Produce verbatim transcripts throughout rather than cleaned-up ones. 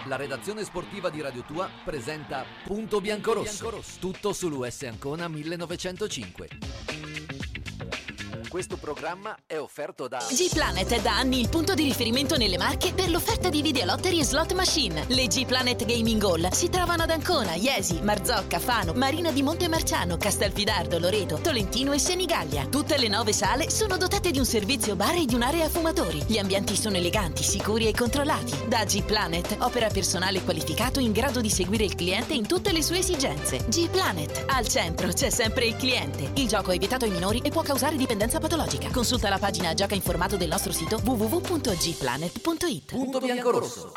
La redazione sportiva di Radio Tua presenta Punto Biancorosso, tutto sull'U S Ancona millenovecentocinque. Questo programma è offerto da G-Planet è da anni il punto di riferimento nelle Marche per l'offerta di videolottery e slot machine. Le G-Planet Gaming Hall si trovano ad Ancona, Iesi, Marzocca, Fano, Marina di Montemarciano, Castelfidardo, Loreto, Tolentino e Senigallia. Tutte le nove sale sono dotate di un servizio bar e di un'area fumatori. Gli ambienti sono eleganti, sicuri e controllati. Da G-Planet opera personale qualificato in grado di seguire il cliente in tutte le sue esigenze. G-Planet, al centro c'è sempre il cliente. Il gioco è vietato ai minori e può causare dipendenza patologica. Consulta la pagina Gioca informato del nostro sito w w w punto g planet punto i t. Punto Biancorosso.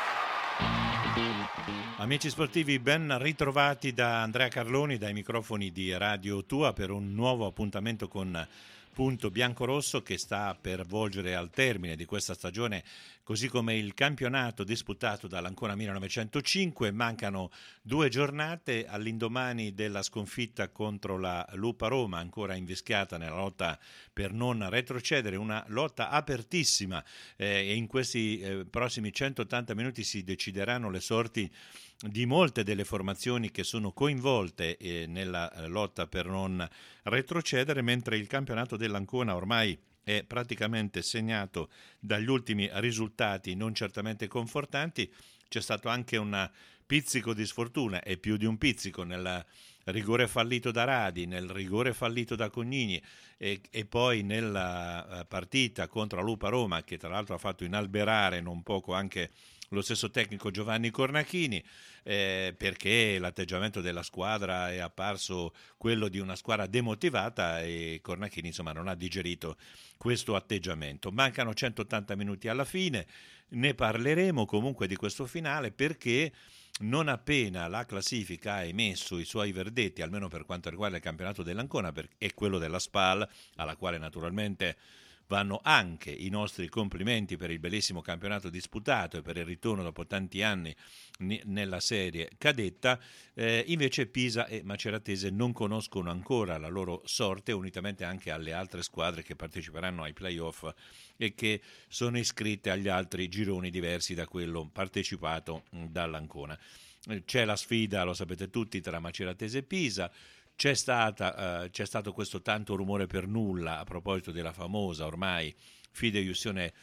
Amici sportivi, ben ritrovati da Andrea Carloni, dai microfoni di Radio Tua per un nuovo appuntamento con Punto Biancorosso, che sta per volgere al termine di questa stagione, così come il campionato disputato dall'Ancona millenovecentocinque. Mancano due giornate all'indomani della sconfitta contro la Lupa Roma, ancora invischiata nella lotta per non retrocedere, una lotta apertissima, eh, e in questi eh, prossimi centottanta minuti si decideranno le sorti di molte delle formazioni che sono coinvolte eh, nella eh, lotta per non retrocedere, mentre il campionato dell'Ancona ormai è praticamente segnato dagli ultimi risultati non certamente confortanti. C'è stato anche un pizzico di sfortuna, e più di un pizzico, nel rigore fallito da Radi, nel rigore fallito da Cognini e, e poi nella partita contro la Lupa Roma, che tra l'altro ha fatto inalberare non poco anche lo stesso tecnico Giovanni Cornachini, eh, perché l'atteggiamento della squadra è apparso quello di una squadra demotivata, e Cornachini insomma non ha digerito questo atteggiamento. Mancano centottanta minuti alla fine, ne parleremo comunque di questo finale, perché non appena la classifica ha emesso i suoi verdetti, almeno per quanto riguarda il campionato dell'Ancona e quello della Spal, alla quale naturalmente vanno anche i nostri complimenti per il bellissimo campionato disputato e per il ritorno dopo tanti anni nella serie cadetta, eh, invece Pisa e Maceratese non conoscono ancora la loro sorte, unitamente anche alle altre squadre che parteciperanno ai playoff e che sono iscritte agli altri gironi diversi da quello partecipato dall'Ancona. C'è la sfida, lo sapete tutti, tra Maceratese e Pisa. C'è, stata, uh, c'è stato questo tanto rumore per nulla a proposito della famosa ormai fideiussione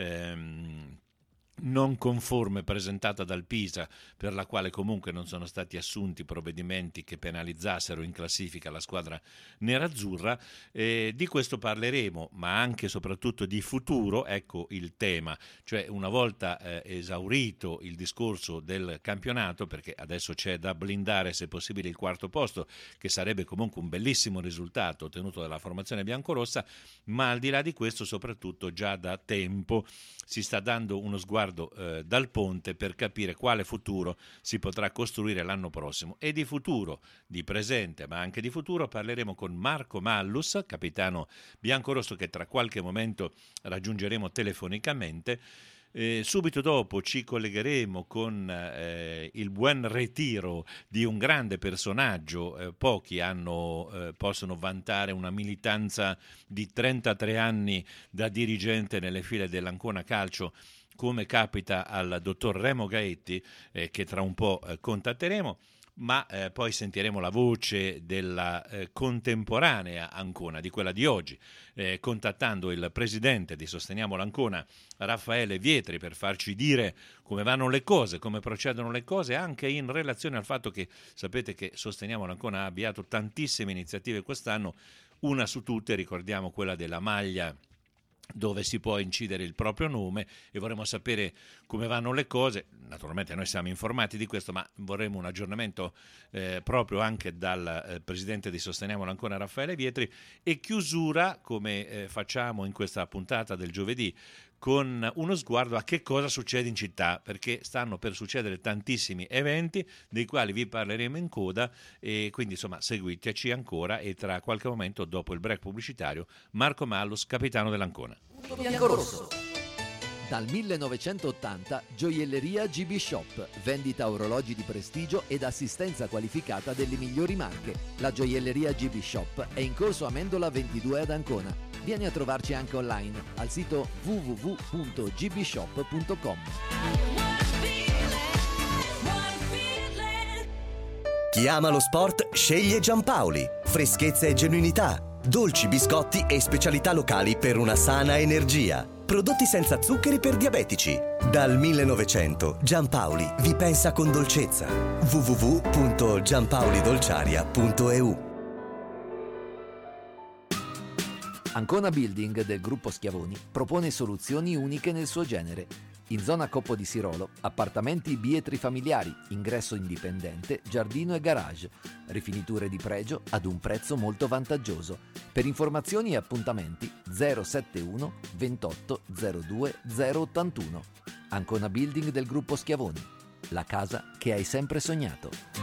ehm, non conforme presentata dal Pisa, per la quale comunque non sono stati assunti provvedimenti che penalizzassero in classifica la squadra nerazzurra. Eh, di questo parleremo, ma anche e soprattutto di futuro, ecco il tema, cioè una volta eh, esaurito il discorso del campionato, perché adesso c'è da blindare se possibile il quarto posto, che sarebbe comunque un bellissimo risultato ottenuto dalla formazione biancorossa, ma al di là di questo soprattutto già da tempo si sta dando uno sguardo eh, dal ponte per capire quale futuro si potrà costruire l'anno prossimo. E di futuro, di presente ma anche di futuro, parleremo con Marco Mallus, capitano biancorosso, che tra qualche momento raggiungeremo telefonicamente. Eh, subito dopo ci collegheremo con eh, il buon ritiro di un grande personaggio. Eh, pochi hanno, eh, possono vantare una militanza di trentatré anni da dirigente nelle file dell'Ancona Calcio, come capita al dottor Remo Gaetti, eh, che tra un po' eh, contatteremo. Ma eh, poi sentiremo la voce della eh, contemporanea Ancona, di quella di oggi, eh, contattando il presidente di Sosteniamo l'Ancona, Raffaele Vietri, per farci dire come vanno le cose, come procedono le cose, anche in relazione al fatto che sapete che Sosteniamo l'Ancona ha avviato tantissime iniziative quest'anno, una su tutte, ricordiamo, quella della maglia dove si può incidere il proprio nome, e vorremmo sapere come vanno le cose. Naturalmente noi siamo informati di questo, ma vorremmo un aggiornamento eh, proprio anche dal eh, presidente di Sosteniamo l'Ancona, Raffaele Vietri. E chiusura, come eh, facciamo in questa puntata del giovedì, con uno sguardo a che cosa succede in città, perché stanno per succedere tantissimi eventi dei quali vi parleremo in coda, e quindi insomma seguiteci ancora. E tra qualche momento, dopo il break pubblicitario, Marco Mallus, capitano dell'Ancona. Punto Biancorosso. Dal millenovecentottanta Gioielleria G B Shop, vendita orologi di prestigio ed assistenza qualificata delle migliori marche. La Gioielleria G B Shop è in corso Amendola ventidue ad Ancona. Vieni a trovarci anche online al sito w w w punto g b shop punto com. Chi ama lo sport sceglie Giampaoli. Freschezza e genuinità, dolci biscotti e specialità locali per una sana energia. Prodotti senza zuccheri per diabetici. Dal millenovecento Giampaoli vi pensa con dolcezza. w w w punto giampaolidolciaria punto e u. Ancona Building del gruppo Schiavoni propone soluzioni uniche nel suo genere. In zona Coppo di Sirolo, appartamenti bietri familiari, ingresso indipendente, giardino e garage, rifiniture di pregio ad un prezzo molto vantaggioso. Per informazioni e appuntamenti zero settantuno ventotto zero due zero ottantuno. Ancona Building del gruppo Schiavoni, la casa che hai sempre sognato.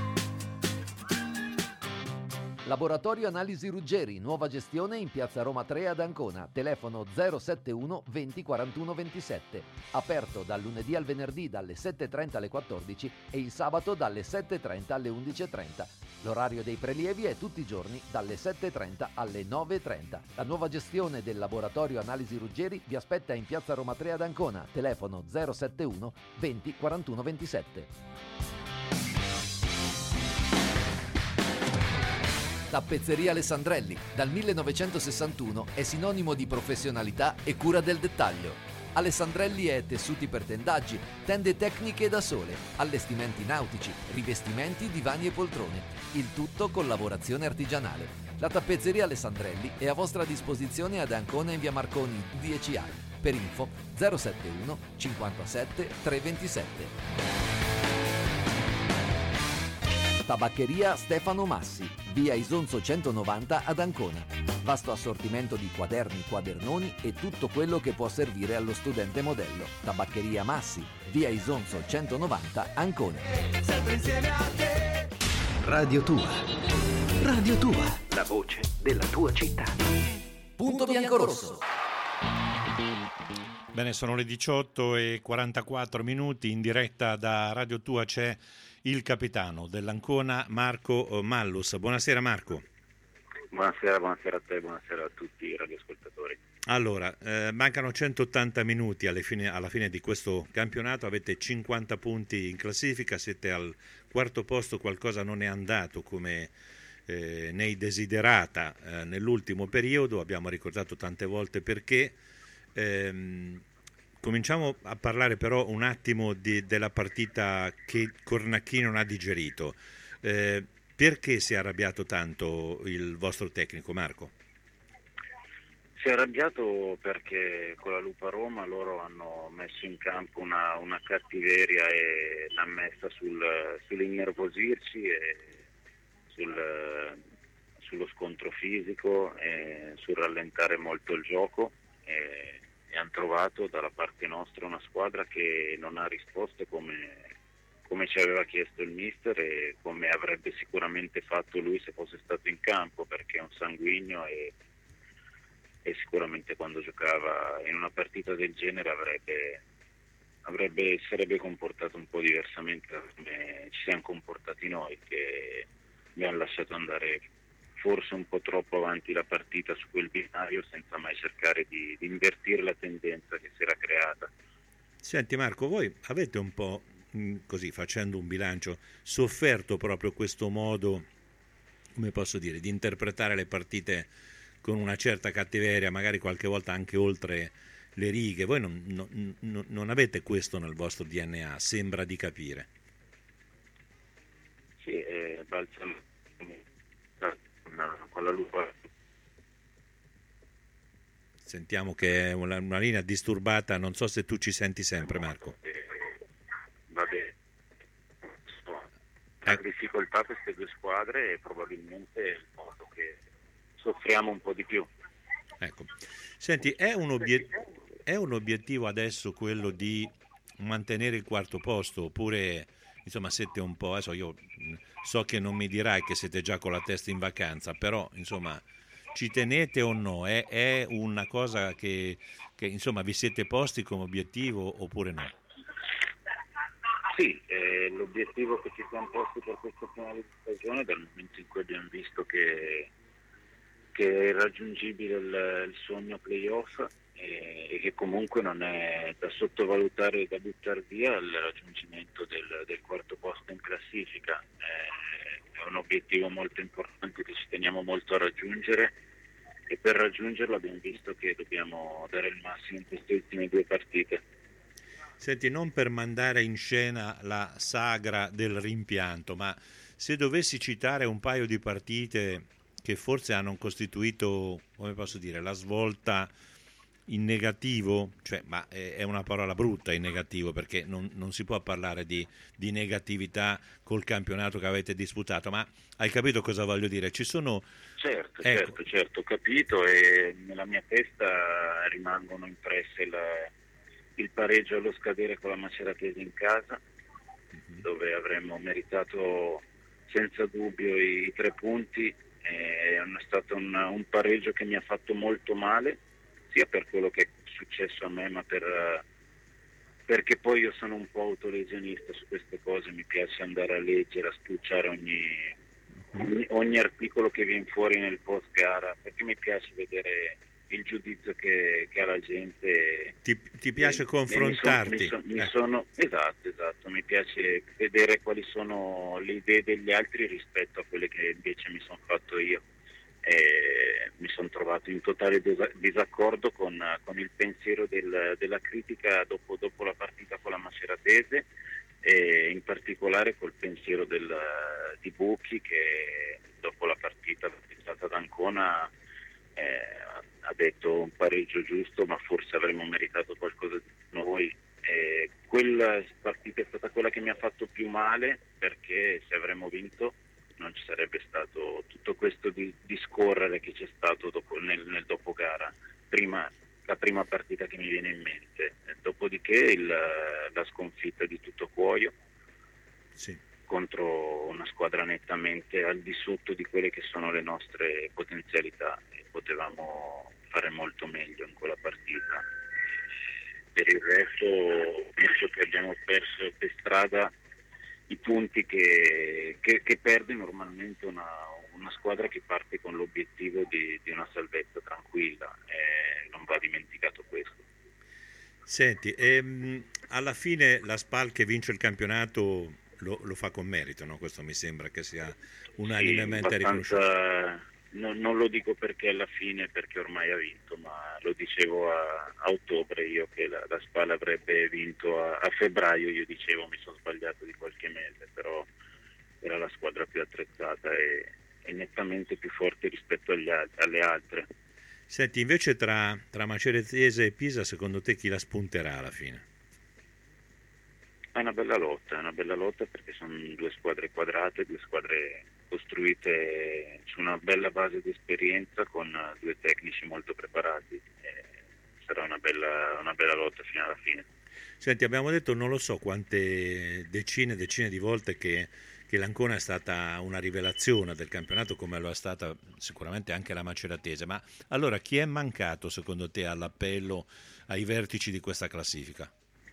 Laboratorio Analisi Ruggeri, nuova gestione in piazza Roma tre ad Ancona, telefono zero settantuno venti quarantuno ventisette, aperto dal lunedì al venerdì dalle sette e trenta alle quattordici e il sabato dalle sette e trenta alle undici e trenta. L'orario dei prelievi è tutti i giorni dalle sette e trenta alle nove e trenta. La nuova gestione del Laboratorio Analisi Ruggeri vi aspetta in piazza Roma tre ad Ancona, telefono zero settantuno venti quarantuno ventisette. Tappezzeria Alessandrelli, dal millenovecentosessantuno è sinonimo di professionalità e cura del dettaglio. Alessandrelli è tessuti per tendaggi, tende tecniche da sole, allestimenti nautici, rivestimenti, divani e poltrone, il tutto con lavorazione artigianale. La tappezzeria Alessandrelli è a vostra disposizione ad Ancona in via Marconi dieci A. Per info zero settantuno cinquantasette trecentoventisette. Tabaccheria Stefano Massi, via Isonzo centonovanta ad Ancona. Vasto assortimento di quaderni, quadernoni e tutto quello che può servire allo studente modello. Tabaccheria Massi, via Isonzo centonovanta, Ancona. Sempre insieme a te. Radio Tua. Radio Tua. La voce della tua città. Punto biancorosso. Bene, sono le diciotto e quarantaquattro minuti, in diretta da Radio Tua c'è il capitano dell'Ancona, Marco Mallus. Buonasera Marco. Buonasera, buonasera a te, buonasera a tutti i radioascoltatori. Allora, eh, mancano centottanta minuti alle fine, alla fine di questo campionato, avete cinquanta punti in classifica, siete al quarto posto, qualcosa non è andato come eh, nei desiderata eh, nell'ultimo periodo, abbiamo ricordato tante volte perché. Ehm, Cominciamo a parlare però un attimo di, della partita che Cornacchini non ha digerito. Eh, perché si è arrabbiato tanto il vostro tecnico, Marco? Si è arrabbiato perché con la Lupa Roma loro hanno messo in campo una, una cattiveria e l'ha messa sul, sull'innervosirci e sul, sullo scontro fisico e sul rallentare molto il gioco. E, e hanno trovato dalla parte nostra una squadra che non ha risposto come, come ci aveva chiesto il mister e come avrebbe sicuramente fatto lui se fosse stato in campo, perché è un sanguigno e, e sicuramente quando giocava in una partita del genere avrebbe, avrebbe sarebbe comportato un po' diversamente da come ci siamo comportati noi, che abbiamo lasciato andare forse un po' troppo avanti la partita su quel binario senza mai cercare di, di invertire la tendenza che si era creata. Senti Marco, voi avete un po', così facendo un bilancio, sofferto proprio questo modo, come posso dire, di interpretare le partite con una certa cattiveria, magari qualche volta anche oltre le righe. Voi non, non, non avete questo nel vostro D N A, sembra di capire. Sì, eh, balzano con la Lupa. Sentiamo che è una, una linea disturbata, non so se tu ci senti sempre Marco. Va bene. Ha eh. difficoltà queste due squadre e probabilmente è il modo che soffriamo un po' di più. Ecco. Senti, è un, obiet- è un obiettivo adesso quello di mantenere il quarto posto oppure insomma siete un po', adesso io so che non mi dirai che siete già con la testa in vacanza, però insomma ci tenete o no? È, è una cosa che, che insomma vi siete posti come obiettivo oppure no? Sì, eh, l'obiettivo che ci siamo posti per questa finale di stagione, dal momento in cui abbiamo visto che, che è raggiungibile il, il sogno playoff, e, e che comunque non è da sottovalutare e da buttare via il raggiungimento del, del quarto posto in classifica. È, è un obiettivo molto importante che ci teniamo molto a raggiungere, e per raggiungerlo abbiamo visto che dobbiamo dare il massimo in queste ultime due partite. Senti, non per mandare in scena la sagra del rimpianto, ma se dovessi citare un paio di partite che forse hanno costituito, come posso dire, la svolta in negativo, cioè, ma è una parola brutta in negativo, perché non, non si può parlare di, di negatività col campionato che avete disputato, ma hai capito cosa voglio dire? Ci sono... Certo, ecco. certo, certo, ho capito, e nella mia testa rimangono impresse il, il pareggio allo scadere con la Maceratese in casa, mm-hmm. dove avremmo meritato senza dubbio i, i tre punti. È stato un, un pareggio che mi ha fatto molto male, sia per quello che è successo a me, ma per, perché poi io sono un po' autolesionista su queste cose, mi piace andare a leggere, a spulciare ogni, ogni, ogni articolo che viene fuori nel post gara, perché mi piace vedere il giudizio che, che ha la gente. Ti, ti piace e, confrontarti? Mi sono, mi sono, mi eh. sono, esatto, esatto, mi piace vedere quali sono le idee degli altri rispetto a quelle che invece mi sono fatto io. E mi sono trovato in totale disaccordo con, con il pensiero del, della critica dopo, dopo la partita con la Maceratese, e in particolare col pensiero del, di Bucchi, che dopo la partita ad Ancona eh, ha detto un pareggio giusto, ma forse avremmo meritato qualcosa di noi. E quella partita è stata quella che mi ha fatto più male, perché se avremmo vinto non ci sarebbe stato tutto questo di, discorrere che c'è stato dopo, nel, nel dopogara. Prima, la prima partita che mi viene in mente, dopodiché il, la sconfitta di Tuttocuoio, sì. contro una squadra nettamente al di sotto di quelle che sono le nostre potenzialità, e potevamo fare molto meglio in quella partita. Per il resto penso che abbiamo perso per strada i punti che, che, che perde normalmente una, una squadra che parte con l'obiettivo di, di una salvezza tranquilla, e non va dimenticato questo. Senti, ehm, alla fine la Spal che vince il campionato lo, lo fa con merito, no? Questo mi sembra che sia unanimemente sì, riconosciuto. No, non lo dico perché alla fine, perché ormai ha vinto, ma lo dicevo a, a ottobre io che la, la Spal avrebbe vinto a, a febbraio, io dicevo, mi sono sbagliato di qualche mese, però era la squadra più attrezzata e, e nettamente più forte rispetto agli, alle altre. Senti, invece tra, tra Maceratese e Pisa, secondo te chi la spunterà alla fine? È una bella lotta, è una bella lotta perché sono due squadre quadrate, due squadre costruite su una bella base di esperienza, con due tecnici molto preparati. E sarà una bella, una bella lotta fino alla fine. Senti, abbiamo detto non lo so quante decine e decine di volte che, che l'Ancona è stata una rivelazione del campionato, come lo è stata sicuramente anche la Maceratese, ma allora chi è mancato secondo te all'appello ai vertici di questa classifica?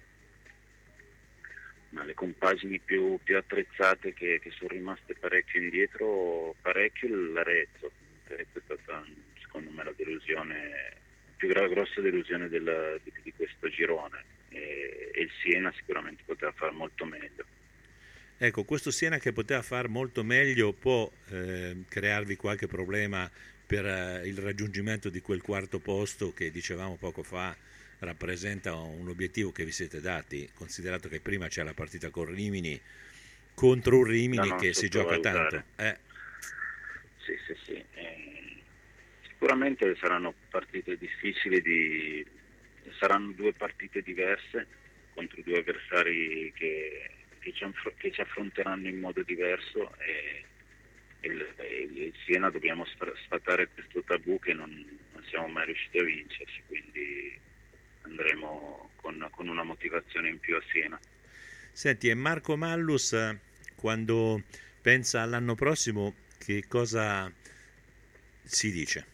Ma le compagini più, più attrezzate che, che sono rimaste parecchio indietro, parecchio l'Arezzo. L'Arezzo è stata secondo me la delusione, più grossa delusione del, di, di questo girone, e, e il Siena sicuramente poteva fare molto meglio. Ecco, questo Siena che poteva far molto meglio può eh, crearvi qualche problema per eh, il raggiungimento di quel quarto posto che dicevamo poco fa rappresenta un obiettivo che vi siete dati, considerato che prima c'è la partita con Rimini, contro un Rimini no, che si gioca tanto. Eh. Sì, sì, sì. Eh, sicuramente saranno partite difficili, di... saranno due partite diverse contro due avversari che, che, ci, che ci affronteranno in modo diverso, e il, il Siena dobbiamo sfatare questo tabù che non, non siamo mai riusciti a vincerci, quindi andremo con, con una motivazione in più a Siena. Senti, e Marco Mallus, quando pensa all'anno prossimo, che cosa si dice?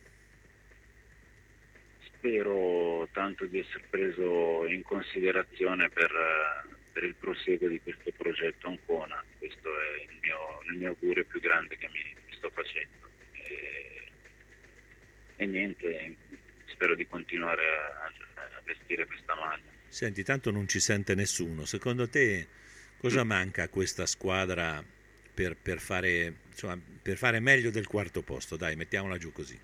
Spero tanto di essere preso in considerazione per, per il proseguo di questo progetto Ancona. Questo è il mio, il mio augurio più grande che mi, mi sto facendo. E, e niente, spero di continuare a, a vestire questa maglia. Senti, tanto non ci sente nessuno, secondo te cosa manca a questa squadra per, per, fare, insomma, per fare meglio del quarto posto? Dai, mettiamola giù così.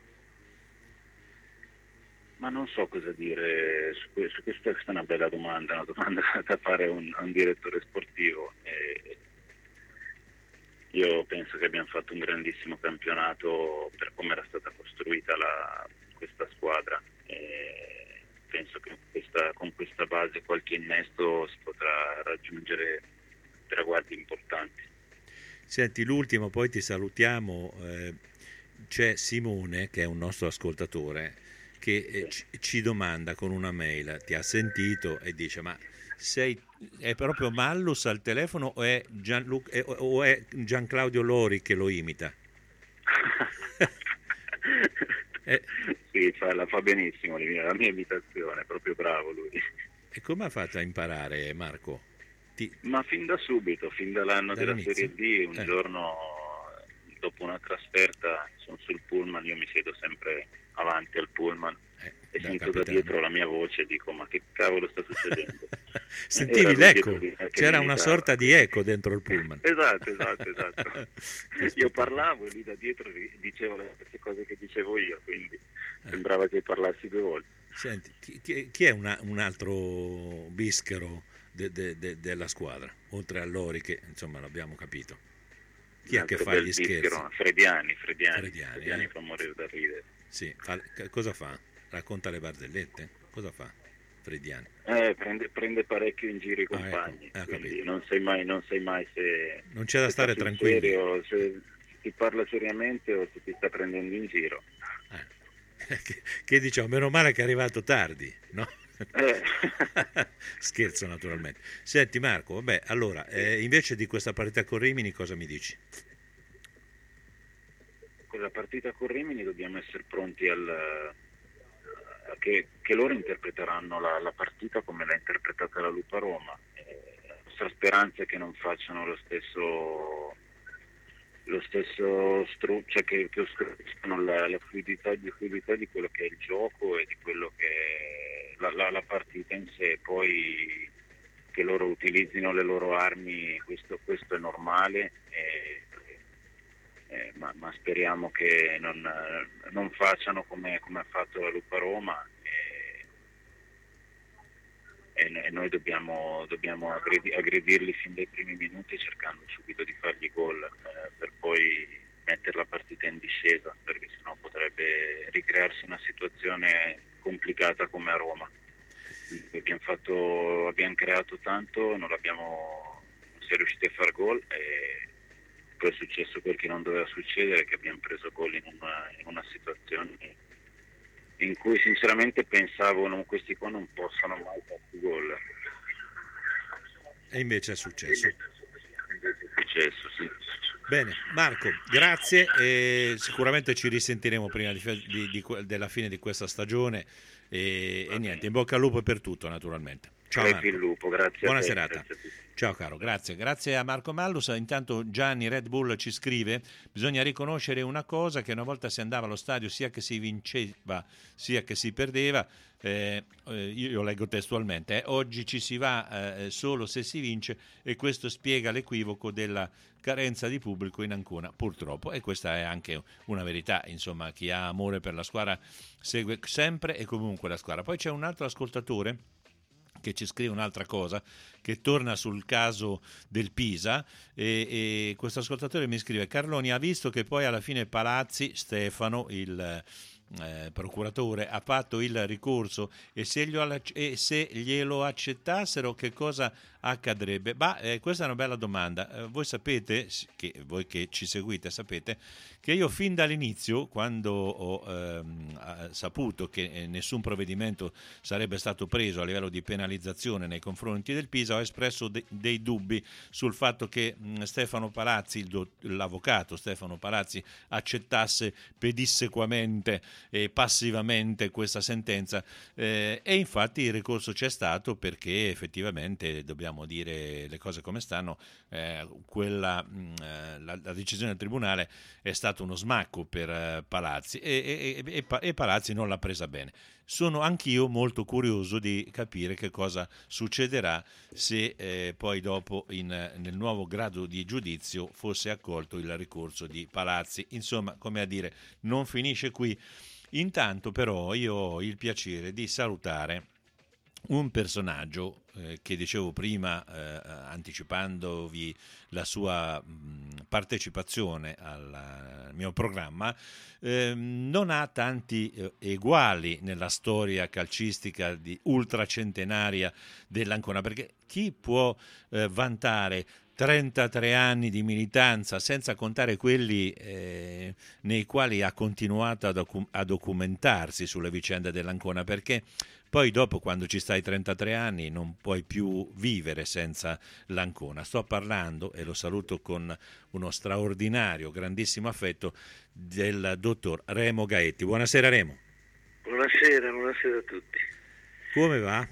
Ma non so cosa dire su questo, questa è una bella domanda, una domanda da fare a un, a un direttore sportivo. E io penso che abbiamo fatto un grandissimo campionato per come era stata costruita la, questa squadra. E penso che questa, con questa base, qualche innesto, si potrà raggiungere traguardi importanti. Senti, l'ultimo, poi ti salutiamo. Eh, c'è Simone, che è un nostro ascoltatore, che ci, ci domanda con una mail, ti ha sentito e dice: ma sei, è proprio Mallus al telefono o è, Gianlu- è, o è Gianclaudio Lori che lo imita? eh. Sì, fa, la fa benissimo la mia, la mia imitazione, è proprio bravo lui. E come ha fatto a imparare, Marco? Ti... Ma fin da subito, fin dall'anno Dall'inizio? della Serie D, un eh. giorno dopo una trasferta sono sul pullman, io mi siedo sempre avanti al pullman eh, e da sento capitano. da dietro la mia voce e dico: ma che cavolo sta succedendo? Sentivi l'eco? C'era una sorta di eco dentro il pullman. Esatto, esatto, esatto. Io parlavo e lui da dietro diceva le stesse cose che dicevo io, quindi eh. sembrava che parlassi due volte. Senti, chi, chi è una, un altro bischero de, de, de, della squadra, oltre a Lori, che insomma l'abbiamo capito? Chi è che fa gli scherzi? Frediani, Frediani, Frediani, Frediani eh? fa morire da ridere. Sì, fa, cosa fa? Racconta le barzellette? Cosa fa Frediani? Eh, prende, prende parecchio in giro i compagni, ah, ecco. eh, quindi non sai mai, non sai mai se... Non c'è da se stare tranquilli. Serio, se, se ti parla seriamente o se ti sta prendendo in giro. Eh. che, che diciamo, meno male che è arrivato tardi, no? Eh. Scherzo naturalmente. Senti Marco, vabbè, allora, eh, invece di questa partita con Rimini cosa mi dici? Con la partita con Rimini dobbiamo essere pronti al... Che, che loro interpreteranno la, la partita come l'ha interpretata la Lupa Roma. Eh, la nostra speranza è che non facciano lo stesso lo stesso stru- cioè che, che ostruiscano la, la fluidità, di, fluidità di quello che è il gioco e di quello che è la, la, la partita in sé. Poi che loro utilizzino le loro armi, questo, questo è normale, eh, eh, ma, ma speriamo che non, non facciano come, come ha fatto la Lupa Roma, eh, e, e noi dobbiamo, dobbiamo aggredi, aggredirli fin dai primi minuti cercando subito di fargli gol, eh, per poi mettere la partita in discesa, perché sennò potrebbe ricrearsi una situazione complicata come a Roma. Abbiamo, fatto, abbiamo creato tanto, non, abbiamo, non si è riusciti a far gol e poi è successo quel che non doveva succedere, che abbiamo preso gol in una, in una situazione in cui sinceramente pensavo non, questi qua non possono mai fare gol. E invece è successo. Invece è successo, sì. Bene, Marco, grazie, e sicuramente ci risentiremo prima di, di, di, della fine di questa stagione e, e niente, in bocca al lupo per tutto naturalmente. Ciao Marco. Il lupo, grazie. Buona a te, serata. grazie a Ciao caro, grazie. Grazie a Marco Mallus. Intanto Gianni Red Bull ci scrive: bisogna riconoscere una cosa, che una volta si andava allo stadio sia che si vinceva sia che si perdeva, eh, io leggo testualmente, eh, oggi ci si va eh, solo se si vince, e questo spiega l'equivoco della carenza di pubblico in Ancona, purtroppo, e questa è anche una verità. Insomma, chi ha amore per la squadra segue sempre e comunque la squadra. Poi c'è un altro ascoltatore che ci scrive un'altra cosa, che torna sul caso del Pisa, e, e questo ascoltatore mi scrive: Carloni ha visto che poi alla fine Palazzi, Stefano, il eh, procuratore, ha fatto il ricorso, e se, glielo, e se glielo accettassero che cosa accadrebbe? Bah, eh, questa è una bella domanda. Eh, voi sapete, che voi che ci seguite sapete, che io fin dall'inizio, quando ho ehm, saputo che eh, nessun provvedimento sarebbe stato preso a livello di penalizzazione nei confronti del Pisa, ho espresso de- dei dubbi sul fatto che mh, Stefano Palazzi, il do- l'avvocato Stefano Palazzi, accettasse pedissequamente e passivamente questa sentenza, eh, e infatti il ricorso c'è stato, perché effettivamente dobbiamo vogliamo dire le cose come stanno, eh, quella, mh, la, la decisione del Tribunale è stato uno smacco per eh, Palazzi e, e, e, e Palazzi non l'ha presa bene. Sono anch'io molto curioso di capire che cosa succederà se eh, poi dopo in, nel nuovo grado di giudizio fosse accolto il ricorso di Palazzi. Insomma, come a dire, non finisce qui. Intanto però io ho il piacere di salutare un personaggio eh, che dicevo prima, eh, anticipandovi la sua mh, partecipazione al, al mio programma, eh, non ha tanti eh, eguali nella storia calcistica di ultracentenaria dell'Ancona, perché chi può eh, vantare trentatré anni di militanza, senza contare quelli eh, nei quali ha continuato a, docu- a documentarsi sulle vicende dell'Ancona, perché poi dopo, quando ci stai trentatré anni, non puoi più vivere senza l'Ancona. Sto parlando, e lo saluto con uno straordinario, grandissimo affetto, del dottor Remo Gaetti. Buonasera Remo. Buonasera, buonasera a tutti. Come va?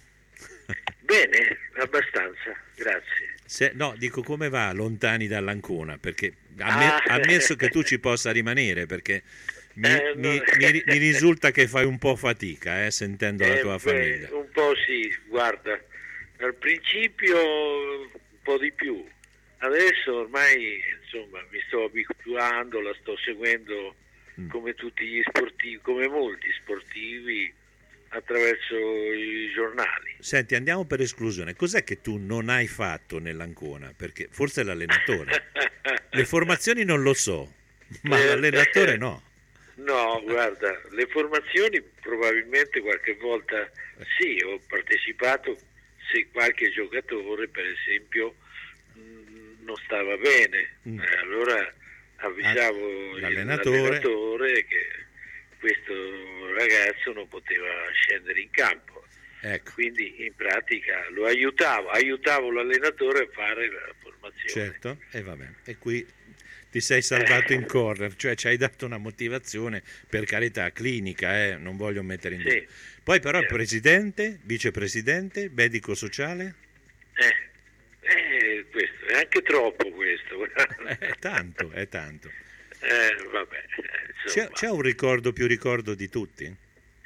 Bene, abbastanza, grazie. Se, no, dico come va lontani dall'Ancona, perché amme, ah. ammesso che tu ci possa rimanere, perché mi, eh, mi, no. mi, mi risulta che fai un po' fatica eh, sentendo eh, la tua beh, famiglia. Un po' sì, guarda, al principio un po' di più, adesso ormai insomma mi sto abituando, la sto seguendo mm. come tutti gli sportivi, come molti sportivi, attraverso i giornali. Senti, andiamo per esclusione. Cos'è che tu non hai fatto nell'Ancona? Perché forse l'allenatore. Le formazioni non lo so, ma eh, l'allenatore no. No, guarda, le formazioni probabilmente qualche volta sì, ho partecipato se qualche giocatore per esempio mh, non stava bene, mm. eh, allora avvisavo l'allenatore. l'allenatore che questo ragazzo non poteva scendere in campo, ecco. Quindi in pratica lo aiutavo, aiutavo l'allenatore a fare la formazione. Certo, e va bene. E qui ti sei salvato in corner, cioè ci hai dato una motivazione, per carità, clinica, eh, non voglio mettere in dubbio. Sì. Poi però certo. Presidente, vicepresidente, medico sociale? Eh, eh, questo è anche troppo questo. È tanto, è tanto. Eh, vabbè, c'è, c'è un ricordo più ricordo di tutti?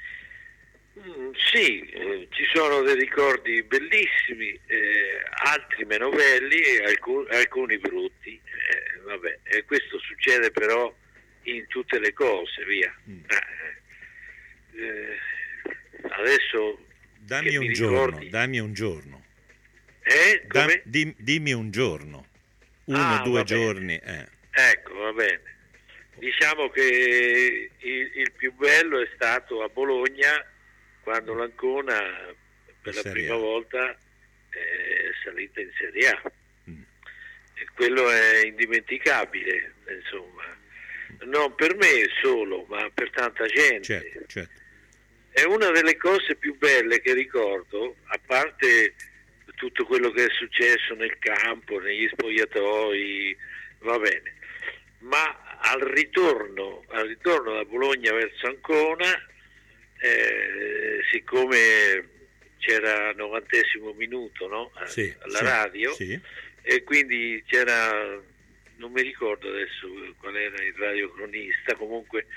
Mm, sì, eh, ci sono dei ricordi bellissimi, eh, altri meno belli e alcun, alcuni brutti. Eh, vabbè, e questo succede però in tutte le cose, via. Mm. Eh, eh, adesso dammi un giorno, ricordi... dammi un giorno. Eh, da, dim, dimmi un giorno, uno o ah, due giorni. Eh. Ecco, va bene. Diciamo che il, il più bello è stato a Bologna, quando l'Ancona per la prima A. volta è salita in Serie A. Mm. E quello è indimenticabile, insomma, non per me solo, ma per tanta gente. Certo, certo. È una delle cose più belle che ricordo, a parte tutto quello che è successo nel campo, negli spogliatoi, va bene, ma al ritorno, al ritorno da Bologna verso Ancona, eh, siccome c'era novantesimo minuto, no? Sì, alla sì, radio, sì. E quindi c'era, non mi ricordo adesso qual era il radiocronista, comunque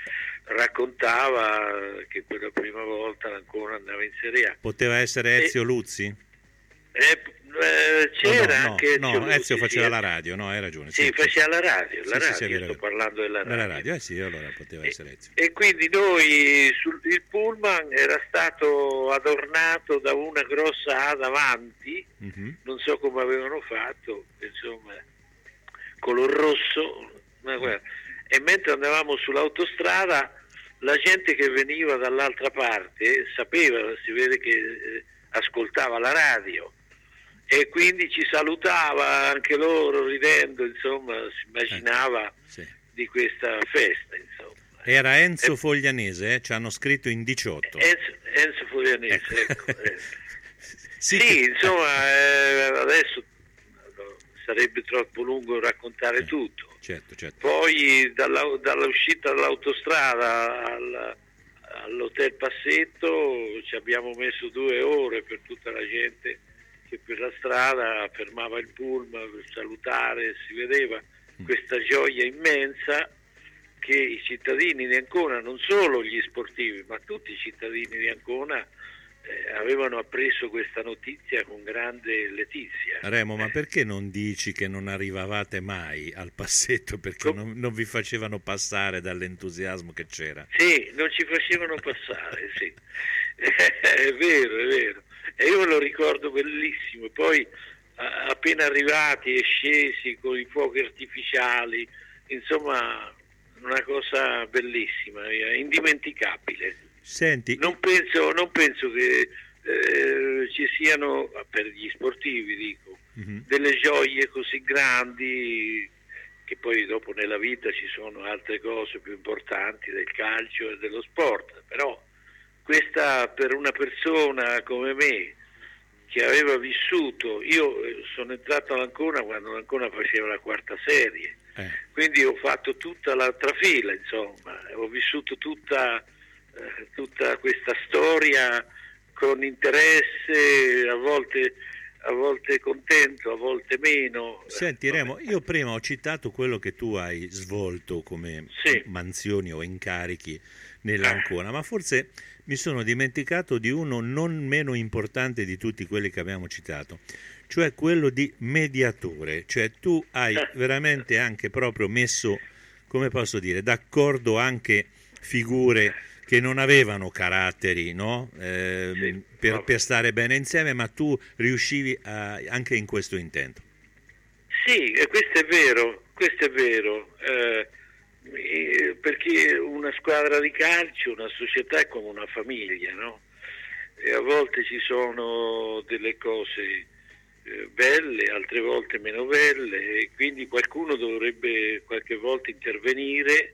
raccontava che quella prima volta l'Ancona andava in Serie A. Poteva essere Ezio e, Luzzi? Eh, eh, c'era no, no, anche no, Ezio, no, Ezio Luzzi, faceva sì. la radio, no, hai ragione. Sì, sì faceva la radio, la sì, radio, sì, sì, sto parlando della radio. Della radio, eh sì, allora poteva essere Ezio. E, e quindi noi, sul, il pullman era stato adornato da una grossa A davanti, mm-hmm. non so come avevano fatto, insomma, color rosso, ma guarda, e mentre andavamo sull'autostrada la gente che veniva dall'altra parte sapeva, si vede che eh, ascoltava la radio e quindi ci salutava anche loro ridendo, insomma, si immaginava eh, sì. di questa festa, insomma. Era Enzo e, Foglianese, eh? Ci hanno scritto in diciotto. Enzo, Enzo Foglianese, ecco. ecco eh. sì, sì, insomma, eh, adesso sarebbe troppo lungo raccontare eh, tutto. Certo, certo. Poi dalla, dall'uscita dall'autostrada al, all'hotel Passetto ci abbiamo messo due ore per tutta la gente che per la strada fermava il pullman per salutare, si vedeva questa gioia immensa che i cittadini di Ancona, non solo gli sportivi, ma tutti i cittadini di Ancona eh, avevano appreso questa notizia con grande letizia. Remo, ma perché non dici che non arrivavate mai al passetto perché Com- non, non vi facevano passare dall'entusiasmo che c'era? Sì, non ci facevano passare, sì. È vero, è vero. E io me lo ricordo bellissimo. Poi a- appena arrivati e scesi con i fuochi artificiali, insomma una cosa bellissima, indimenticabile. Senti, non penso, non penso che eh, ci siano, per gli sportivi dico, uh-huh. delle gioie così grandi, che poi dopo nella vita ci sono altre cose più importanti del calcio e dello sport, però questa per una persona come me che aveva vissuto, io sono entrato all'Ancona quando l'Ancona faceva la quarta serie, eh. quindi ho fatto tutta l'altra fila, insomma, ho vissuto tutta, eh, tutta questa storia con interesse, a volte, a volte contento, a volte meno. Senti Remo, io prima ho citato quello che tu hai svolto come sì. mansioni o incarichi nell'Ancona, ma forse mi sono dimenticato di uno non meno importante di tutti quelli che abbiamo citato, cioè quello di mediatore, cioè tu hai veramente anche proprio messo, come posso dire, d'accordo anche figure che non avevano caratteri, no? Eh, sì, per, per stare bene insieme, ma tu riuscivi a, anche in questo intento. Sì, questo è vero, questo è vero. Eh, perché una squadra di calcio, una società è come una famiglia, no? E a volte ci sono delle cose eh, belle, altre volte meno belle, e quindi qualcuno dovrebbe qualche volta intervenire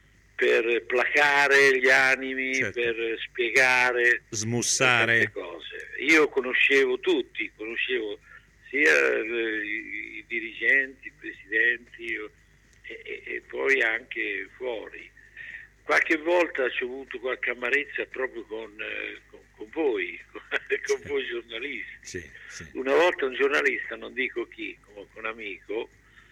per placare gli animi, certo. per spiegare, smussare le cose. Io conoscevo tutti, conoscevo sia eh, i dirigenti, i presidenti, io, E, e poi anche fuori. Qualche volta ci ho avuto qualche amarezza proprio con, eh, con, con voi, con, con sì. voi giornalisti. Sì, sì. Una volta un giornalista, non dico chi, con un amico,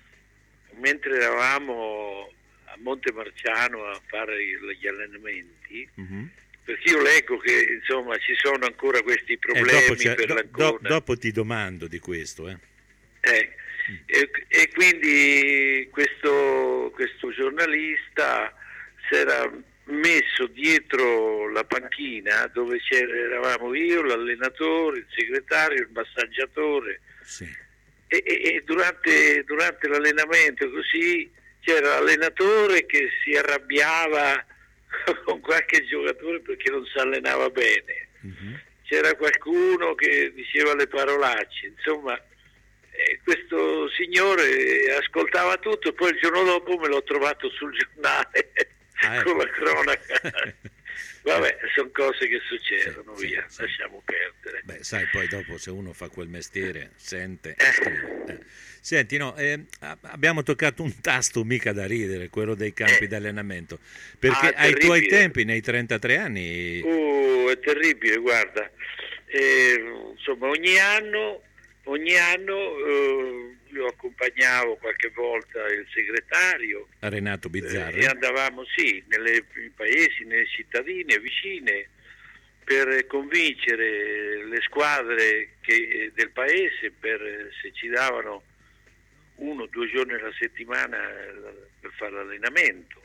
mentre eravamo a Montemarciano a fare gli allenamenti, uh-huh. perché io leggo che insomma ci sono ancora questi problemi eh, dopo, per do, l'Ancona. Do, dopo ti domando di questo. Eh. Eh, E, e quindi questo, questo giornalista si era messo dietro la panchina dove eravamo io, l'allenatore, il segretario, il massaggiatore sì. e, e, e durante, durante l'allenamento così c'era l'allenatore che si arrabbiava con qualche giocatore perché non si allenava bene, uh-huh. c'era qualcuno che diceva le parolacce, insomma. E questo signore ascoltava tutto e poi il giorno dopo me l'ho trovato sul giornale ah, ecco. con la cronaca. Vabbè, sono cose che succedono, sì, via, sì, lasciamo sì. perdere. Beh, sai, poi dopo se uno fa quel mestiere, sente e scrive. Eh. Senti, no, eh, abbiamo toccato un tasto mica da ridere, quello dei campi eh. di allenamento, perché ah, ai tuoi tempi, nei trentatré anni... Uh, è terribile, guarda, eh, insomma ogni anno... Ogni anno eh, io accompagnavo qualche volta il segretario Renato Bizzarri eh, e andavamo sì nei paesi, nelle cittadine vicine per convincere le squadre che, del paese per se ci davano uno o due giorni alla settimana per fare l'allenamento.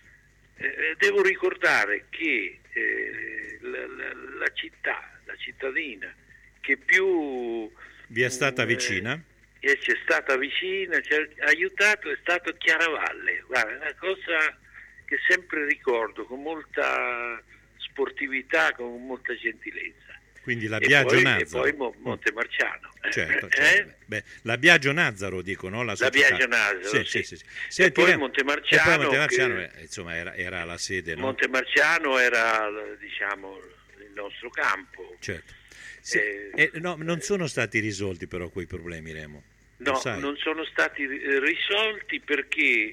Eh, devo ricordare che eh, la, la, la città, la cittadina che più vi è stata vicina? Eh, ci è stata vicina, ci ha aiutato, è stato Chiaravalle. Guarda, è una cosa che sempre ricordo con molta sportività, con molta gentilezza. Quindi la Biagio e poi, Nazzaro. E poi Montemarciano. Certo, eh? certo. Beh, la Biagio Nazzaro dico, no? La, la Biagio Nazzaro, sì. sì, sì, sì. E Senti, poi Montemarciano. E poi Montemarciano che, eh, insomma, era, era la sede, no? Montemarciano era, diciamo, il nostro campo. Certo. Sì, eh, eh, no, non sono stati risolti però quei problemi, Remo. No, non sono stati risolti perché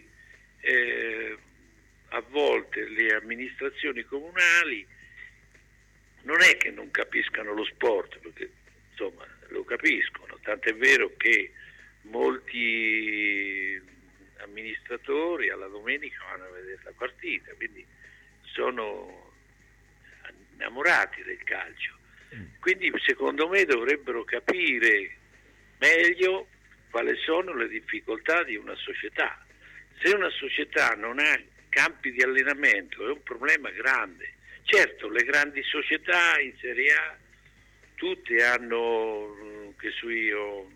eh, a volte le amministrazioni comunali non è che non capiscano lo sport, perché insomma lo capiscono, tant'è vero che molti amministratori alla domenica vanno a vedere la partita, quindi sono innamorati del calcio. Quindi secondo me dovrebbero capire meglio quali sono le difficoltà di una società. Se una società non ha campi di allenamento è un problema grande. Certo, le grandi società in Serie A tutte hanno, che so io,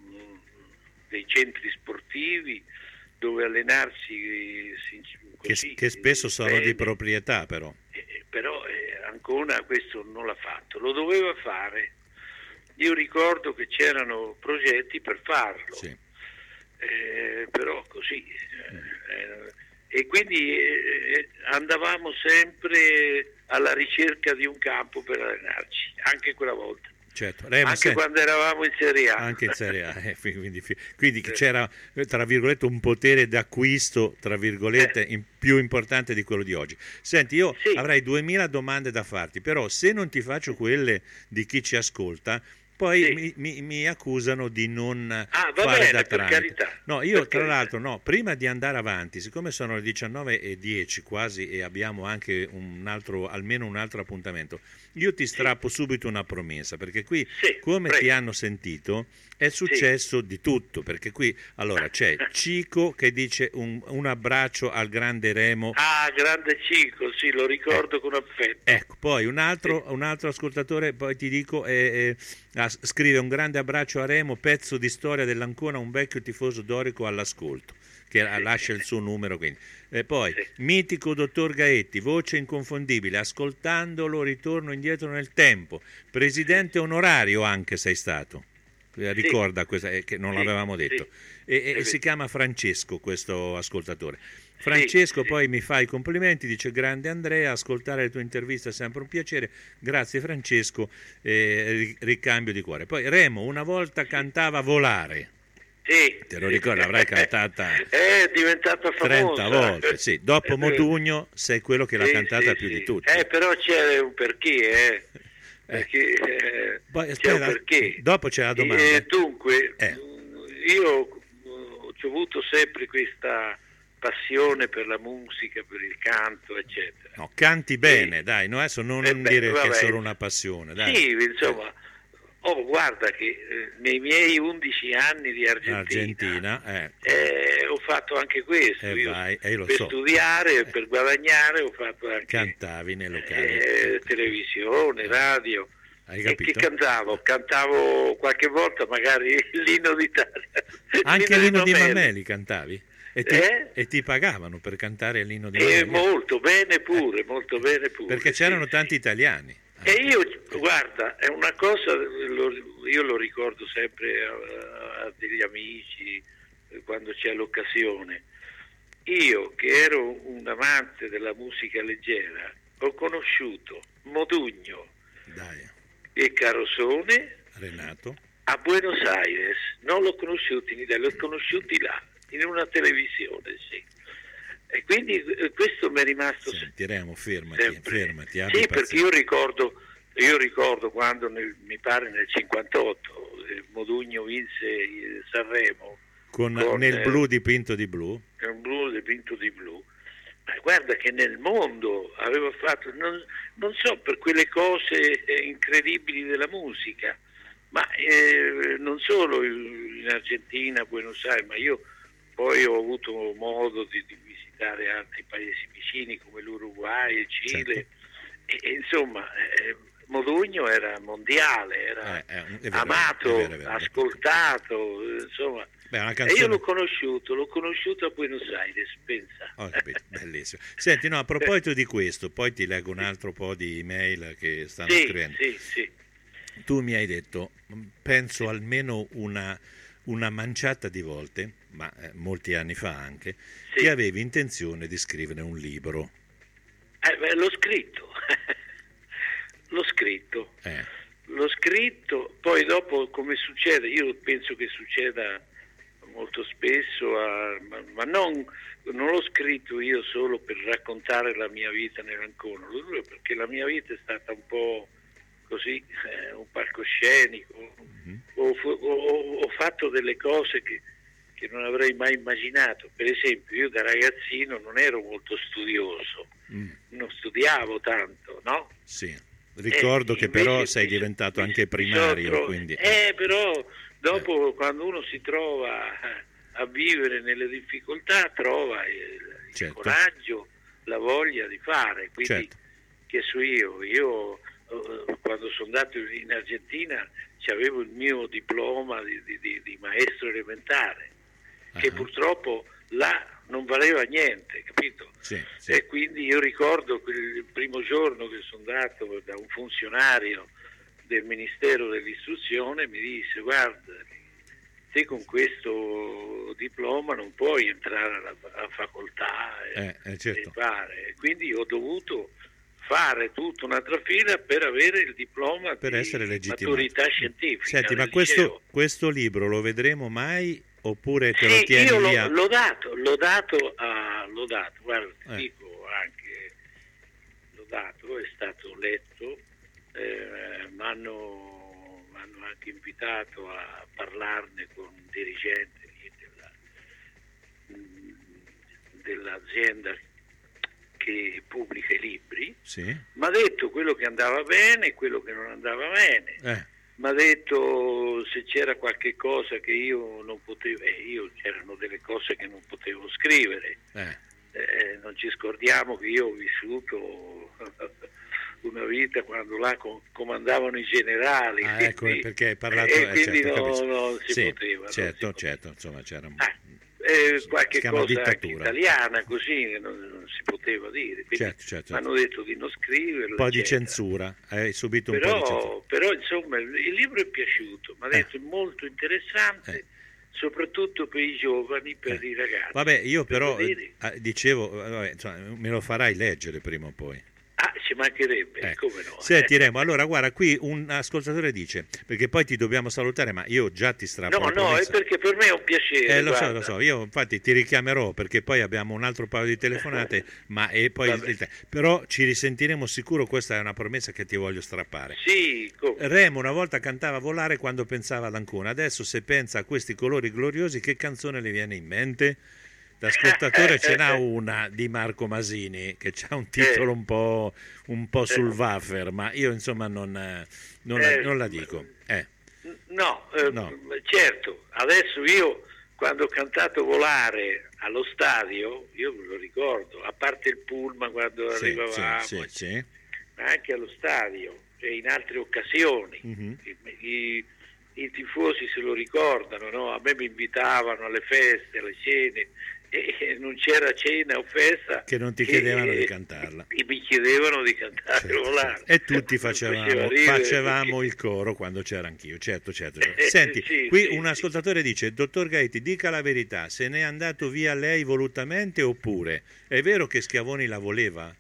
dei centri sportivi dove allenarsi così, che, che spesso sono bene. Di proprietà però. Eh, però eh, Ancona questo non l'ha fatto, lo doveva fare. Io ricordo che c'erano progetti per farlo, sì. eh, però così. Eh, e quindi eh, andavamo sempre alla ricerca di un campo per allenarci, anche quella volta. Certo. Remo, anche senti, quando eravamo in Serie A. Anche in Serie A, eh, quindi, quindi sì. C'era, tra virgolette, un potere d'acquisto, tra virgolette, eh. in, più importante di quello di oggi. Senti, io sì. avrei duemila domande da farti, però se non ti faccio quelle di chi ci ascolta, poi sì. mi, mi, mi accusano di non ah, va fare bene, da per tramite. carità. No, io per tra carità. l'altro, no, prima di andare avanti, siccome sono le diciannove e dieci quasi e abbiamo anche un altro, almeno un altro appuntamento, io ti strappo sì. subito una promessa, perché qui, sì, come prego. ti hanno sentito, è successo sì. di tutto, perché qui, allora, c'è Cico che dice un, un abbraccio al grande Remo. Ah, grande Cico, sì, lo ricordo eh. con affetto. Ecco, poi un altro, sì. un altro ascoltatore, poi ti dico, eh, eh, scrive un grande abbraccio a Remo, pezzo di storia dell'Ancona, un vecchio tifoso dorico all'ascolto, che sì. lascia il suo numero, quindi. E poi, sì. mitico dottor Gaetti, voce inconfondibile, ascoltandolo ritorno indietro nel tempo, presidente onorario anche sei stato. Ricorda sì. questa, eh, che non sì, l'avevamo detto sì. e, e si chiama Francesco questo ascoltatore. Francesco sì, poi sì. mi fa i complimenti, dice grande Andrea, ascoltare le tue interviste è sempre un piacere, grazie Francesco, eh, ricambio di cuore. Poi Remo una volta sì. cantava Volare, sì. te lo ricordi, l'avrai cantata è diventata famosa trenta volte, sì. Dopo Modugno sei quello che l'ha sì, cantata sì, più sì. di tutti. Eh, però c'è un perché, eh. Perché, eh, Poi, c'è aspetta, un perché. Dopo c'è la domanda. E, dunque, eh. io ho avuto sempre questa passione per la musica, per il canto, eccetera. No, canti bene, e, dai, no, adesso non eh beh, dire vabbè. che è solo una passione. Dai. Sì, insomma, eh. oh, guarda che eh, nei miei undici anni di Argentina, Argentina eh. Eh, ho fatto anche questo. Eh, Io, vai, eh, lo per so. studiare, eh. per guadagnare, ho fatto anche cantavi nei locali, eh, televisione, radio. Hai capito? E che cantavo? Cantavo qualche volta magari l'inno d'Italia. Anche l'inno di Mameli. Mameli cantavi? E ti, eh? e ti pagavano per cantare l'inno di eh, Mameli? Molto bene pure, molto bene pure. Perché c'erano sì, tanti sì. italiani. E io, guarda, è una cosa, lo, io lo ricordo sempre a, a degli amici quando c'è l'occasione. Io, che ero un amante della musica leggera, ho conosciuto Modugno Dai. e Carosone Renato a Buenos Aires. Non l'ho conosciuti in Italia, l'ho conosciuti là, in una televisione, sì. E quindi questo mi è rimasto sentiremo, fermati, sempre. fermati Sì, perché pazienza. io ricordo io ricordo quando nel, mi pare nel cinquantotto Modugno vinse Sanremo con, con nel eh, blu dipinto di blu nel blu dipinto di blu. Ma guarda che nel mondo aveva fatto, non, non so, per quelle cose incredibili della musica, ma eh, non solo in Argentina, a Buenos Aires, ma io poi ho avuto modo di, di visitare altri paesi vicini come l'Uruguay, il Cile, certo. e, e insomma eh, Modugno era mondiale, era eh, è vero, amato, è vero, è vero, ascoltato, insomma. Beh, una canzone... E io l'ho conosciuto, l'ho conosciuto a Buenos Aires, pensa. Ho capito, bellissimo. Senti, no, a proposito di questo, poi ti leggo un altro po' di email che stanno sì, scrivendo. Sì, sì. Tu mi hai detto, penso almeno una, una manciata di volte, ma eh, molti anni fa anche, sì. che avevi intenzione di scrivere un libro. Eh, beh, l'ho scritto, l'ho scritto, eh. l'ho scritto, poi dopo come succede, io penso che succeda molto spesso, a, ma, ma non, non l'ho scritto io solo per raccontare la mia vita nell'Ancona, perché la mia vita è stata un po' così, eh, un palcoscenico, mm-hmm. ho, ho, ho fatto delle cose che, che non avrei mai immaginato. Per esempio, io da ragazzino non ero molto studioso, mm. non studiavo tanto, no? Sì, ricordo eh, che però sei mi, diventato mi, anche primario. Tro- quindi... Eh, però dopo eh. quando uno si trova a vivere nelle difficoltà, trova il, il certo. coraggio, la voglia di fare. Quindi, certo. che so io, io eh, quando sono andato in Argentina avevo il mio diploma di, di, di maestro elementare, uh-huh. che purtroppo là non valeva niente, capito? Sì, sì. E quindi io ricordo il primo giorno che sono andato da un funzionario del Ministero dell'Istruzione, mi disse: guarda, te con questo diploma non puoi entrare alla, alla facoltà e, eh, eh, certo. e fare. Quindi ho dovuto fare tutta un'altra fila per avere il diploma per di essere maturità scientifica. Senti, ma questo, questo libro lo vedremo mai oppure te sì, lo tieni io via? L'ho, l'ho dato, l'ho dato, a, l'ho dato, guarda, ti eh. dico anche, l'ho dato, è stato letto, eh, mi hanno hanno anche invitato a parlarne con un dirigente della, dell'azienda che pubblica i libri, sì. mi ha detto quello che andava bene e quello che non andava bene, eh. mi ha detto se c'era qualche cosa che io non potevo, eh, io c'erano delle cose che non potevo scrivere, eh. Eh, non ci scordiamo che io ho vissuto una vita quando là comandavano i generali, ah, ecco, quindi, perché hai parlato e quindi eh, certo, non, non si sì, poteva certo, non si certo, insomma c'era un... ah, eh, qualche cosa dittatura. italiana così non, non si poteva dire, certo, certo. mi hanno detto di non scriverlo, un po' eccetera. Di censura, hai subito un però, po' di censura, però insomma il libro è piaciuto, mi ha detto eh. è molto interessante, eh. soprattutto per i giovani, per eh. i ragazzi. Vabbè, io però vedere. dicevo, vabbè, insomma, me lo farai leggere prima o poi. Ah, ci mancherebbe, eh. come no. Senti Remo, allora guarda, qui un ascoltatore dice, perché poi ti dobbiamo salutare, ma io già ti strappo no, no, è perché per me è un piacere. Eh, lo guarda. so, lo so, io infatti ti richiamerò perché poi abbiamo un altro paio di telefonate, ma e poi il, però ci risentiremo sicuro, questa è una promessa che ti voglio strappare. Sì, come? Remo una volta cantava Volare quando pensava ad Ancona, adesso se pensa a questi colori gloriosi, che canzone le viene in mente? L'ascoltatore ce n'ha una di Marco Masini che ha un titolo un po', un po' sul wafer, ma io insomma non, non, la, non la dico. Eh. No, eh, no, certo, adesso io quando ho cantato Volare allo stadio, io me lo ricordo, a parte il pullman quando sì, arrivavamo, sì, sì, sì. ma anche allo stadio e in altre occasioni. Mm-hmm. I, i, I tifosi se lo ricordano, no? A me mi invitavano alle feste, alle cene, e non c'era cena o festa che non ti chiedevano e, di cantarla e mi chiedevano di cantare certo, Volare certo. E tutti facevamo, facevamo perché... il coro quando c'era anch'io, certo certo, certo. Senti, sì, qui sì, un ascoltatore sì. dice: dottor Gaeti, dica la verità, se n'è andato via lei volutamente oppure è vero che Schiavoni la voleva?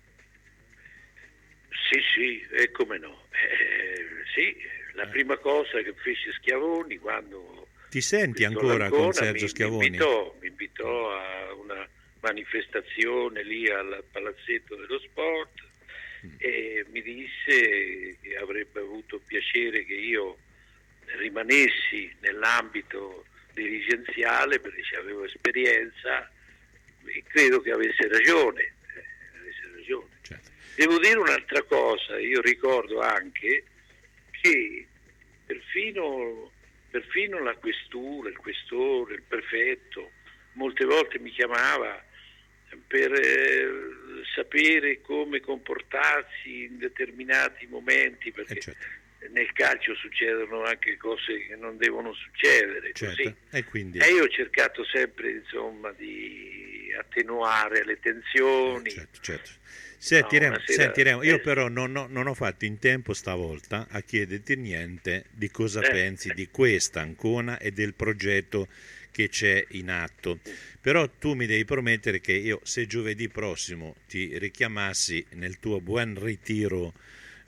Sì sì, e come no, eh, sì, la eh. prima cosa che fece Schiavoni quando ti senti ancora Ancona, con Sergio mi, Schiavoni? Mi invitò, mi invitò a una manifestazione lì al Palazzetto dello Sport mm. e mi disse che avrebbe avuto piacere che io rimanessi nell'ambito dirigenziale perché avevo esperienza e credo che avesse ragione. Eh, avesse ragione. Certo. Devo dire un'altra cosa, io ricordo anche che perfino perfino la questura, il questore, il prefetto, molte volte mi chiamava per eh, sapere come comportarsi in determinati momenti, perché eh certo. nel calcio succedono anche cose che non devono succedere. Certo. Così. E, quindi... e io ho cercato sempre insomma di attenuare le tensioni. Eh certo, certo. Senti, no, Remo, sera... senti Remo, io eh... però non ho, non ho fatto in tempo stavolta a chiederti niente di cosa eh, pensi eh. di questa Ancona e del progetto che c'è in atto. Però tu mi devi promettere che io, se giovedì prossimo ti richiamassi nel tuo buon ritiro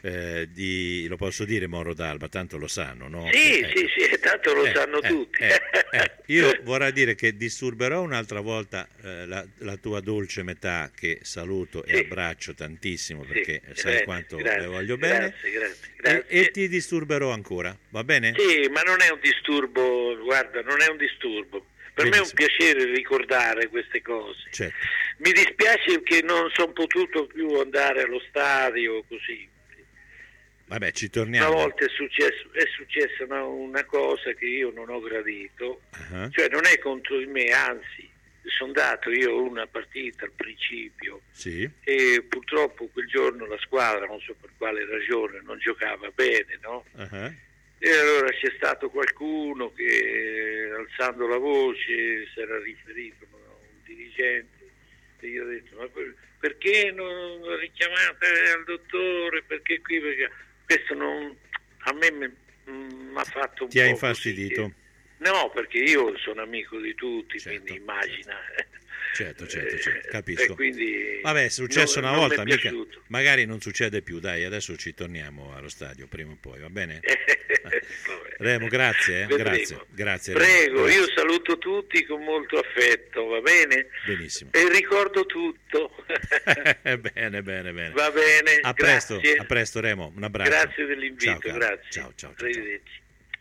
eh, di, lo posso dire Moro d'Alba, tanto lo sanno, no? Sì, eh, sì, sì, tanto lo eh, sanno eh, tutti. Eh, eh. Io vorrei dire che disturberò un'altra volta eh, la, la tua dolce metà, che saluto sì. e abbraccio tantissimo, perché sì, sai grazie, quanto grazie, le voglio grazie, bene. Grazie, grazie. E, e ti disturberò ancora, va bene? Sì, ma non è un disturbo, guarda, non è un disturbo. Per Benissimo. me è un piacere ricordare queste cose. Certo. Mi dispiace che non sono potuto più andare allo stadio così. Vabbè, ci torniamo. Una volta è successo, è successa una, una cosa che io non ho gradito, uh-huh. cioè non è contro di me, anzi, sono dato io una partita al principio sì. e purtroppo quel giorno la squadra, non so per quale ragione, non giocava bene, no? Uh-huh. E allora c'è stato qualcuno che, alzando la voce, si era riferito a un dirigente e io ho detto: ma per, perché non richiamate al dottore? Perché qui? Perché questo non, a me mi ha fatto un Ti po' ha infastidito? Che, no, perché io sono amico di tutti, certo, quindi immagina. Certo, certo, certo, Eh, capisco. e quindi Vabbè, è successo non, una non volta, mi è mica, piaciuto. magari non succede più, dai, adesso ci torniamo allo stadio prima o poi, va bene? Remo, grazie, eh? grazie, grazie. Prego, Remo, grazie. Io saluto tutti con molto affetto, va bene? Benissimo. E ricordo tutto. Bene, bene, bene. Va bene, a presto, grazie. a presto Remo, un abbraccio. Grazie dell'invito, ciao, grazie. Ciao, ciao, ciao. Arrivederci.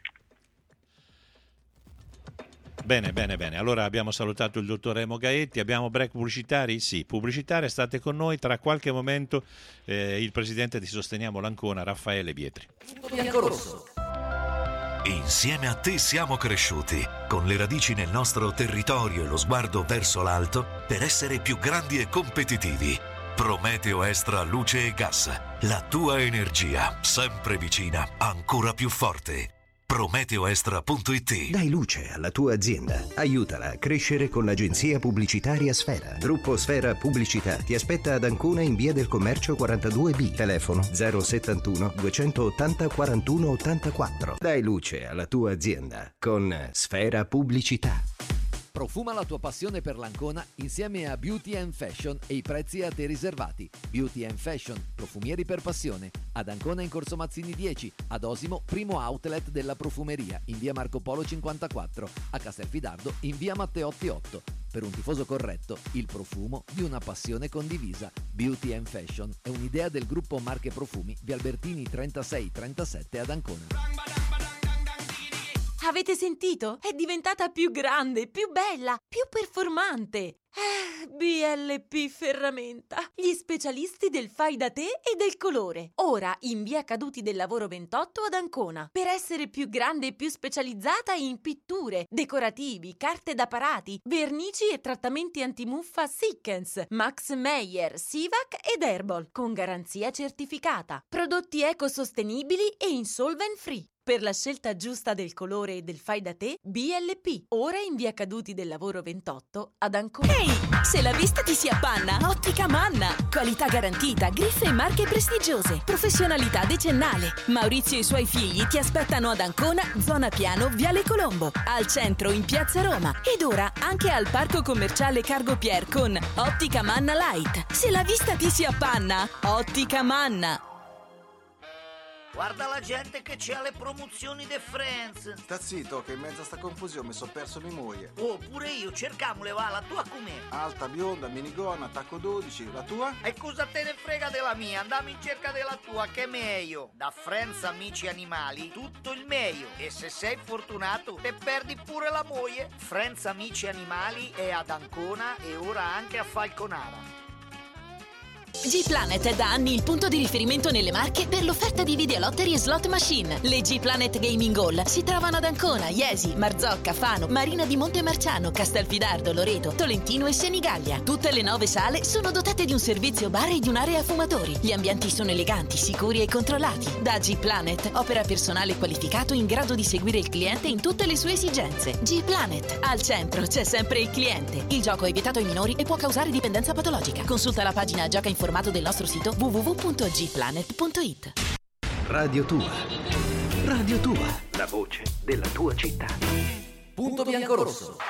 Bene, bene, bene. Allora abbiamo salutato il dottor Remo Gaetti. Abbiamo break pubblicitari? Sì, pubblicitari. State con noi. Tra qualche momento eh, il presidente di Sosteniamo l'Ancona, Raffaele Bietri. Biancorosso. Insieme a te siamo cresciuti, con le radici nel nostro territorio e lo sguardo verso l'alto, per essere più grandi e competitivi. Prometeo Extra Luce e Gas, la tua energia, sempre vicina, ancora più forte. Prometeo Extra punto it. Dai luce alla tua azienda. Aiutala a crescere con l'agenzia pubblicitaria Sfera. Gruppo Sfera Pubblicità ti aspetta ad Ancona in via del Commercio quarantadue B. Telefono zero settantuno duecentottanta quarantuno ottantaquattro. Dai luce alla tua azienda con Sfera Pubblicità. Profuma la tua passione per l'Ancona insieme a Beauty and Fashion e i prezzi a te riservati. Beauty and Fashion, profumieri per passione. Ad Ancona in Corso Mazzini dieci, ad Osimo, primo outlet della profumeria, in via Marco Polo cinquantaquattro, a Castelfidardo in via Matteotti otto. Per un tifoso corretto, il profumo di una passione condivisa. Beauty and Fashion è un'idea del gruppo Marche Profumi, via Albertini trentasei trentasette ad Ancona. Avete sentito? È diventata più grande, più bella, più performante. Eh, B L P Ferramenta, gli specialisti del fai da te e del colore. Ora in via Caduti del Lavoro ventotto ad Ancona, per essere più grande e più specializzata in pitture, decorativi, carte da parati, vernici e trattamenti antimuffa Sikkens, Max Meyer, Sivac ed Herbal, con garanzia certificata. Prodotti ecosostenibili e insolvent free. Per la scelta giusta del colore e del fai da te, B L P. Ora in via Caduti del Lavoro ventotto ad Ancona. Ehi, se la vista ti si appanna, Ottica Manna. Qualità garantita, griffe e marche prestigiose, professionalità decennale. Maurizio e i suoi figli ti aspettano ad Ancona, zona Piano, Viale Colombo, al centro in Piazza Roma ed ora anche al Parco Commerciale Cargo Pier con Ottica Manna Light. Se la vista ti si appanna, Ottica Manna. Guarda la gente che c'è alle promozioni de Friends. Sta zitto che in mezzo a sta confusione mi sono perso mia moglie. Oh, pure io, cercamole, va, la tua com'è? Alta, bionda, minigonna, tacco dodici, la tua? E cosa te ne frega della mia? Andiamo in cerca della tua, che è meglio. Da Friends Amici Animali, tutto il meglio. E se sei fortunato, te perdi pure la moglie. Friends Amici Animali è ad Ancona e ora anche a Falconara. G-Planet è da anni il punto di riferimento nelle Marche per l'offerta di videolottery e slot machine. Le G-Planet Gaming Hall si trovano ad Ancona, Iesi, Marzocca, Fano, Marina di Montemarciano, Castelfidardo, Loreto, Tolentino e Senigallia. Tutte le nove sale sono dotate di un servizio bar e di un'area fumatori. Gli ambienti sono eleganti, sicuri e controllati. Da G-Planet opera personale qualificato in grado di seguire il cliente in tutte le sue esigenze. G-Planet, al centro c'è sempre il cliente. Il gioco è vietato ai minori e può causare dipendenza patologica. Consulta la pagina Gioca Informato del nostro sito w w w punto g planet punto it. Radio Tua. Radio Tua. La voce della tua città. Punto Biancorosso.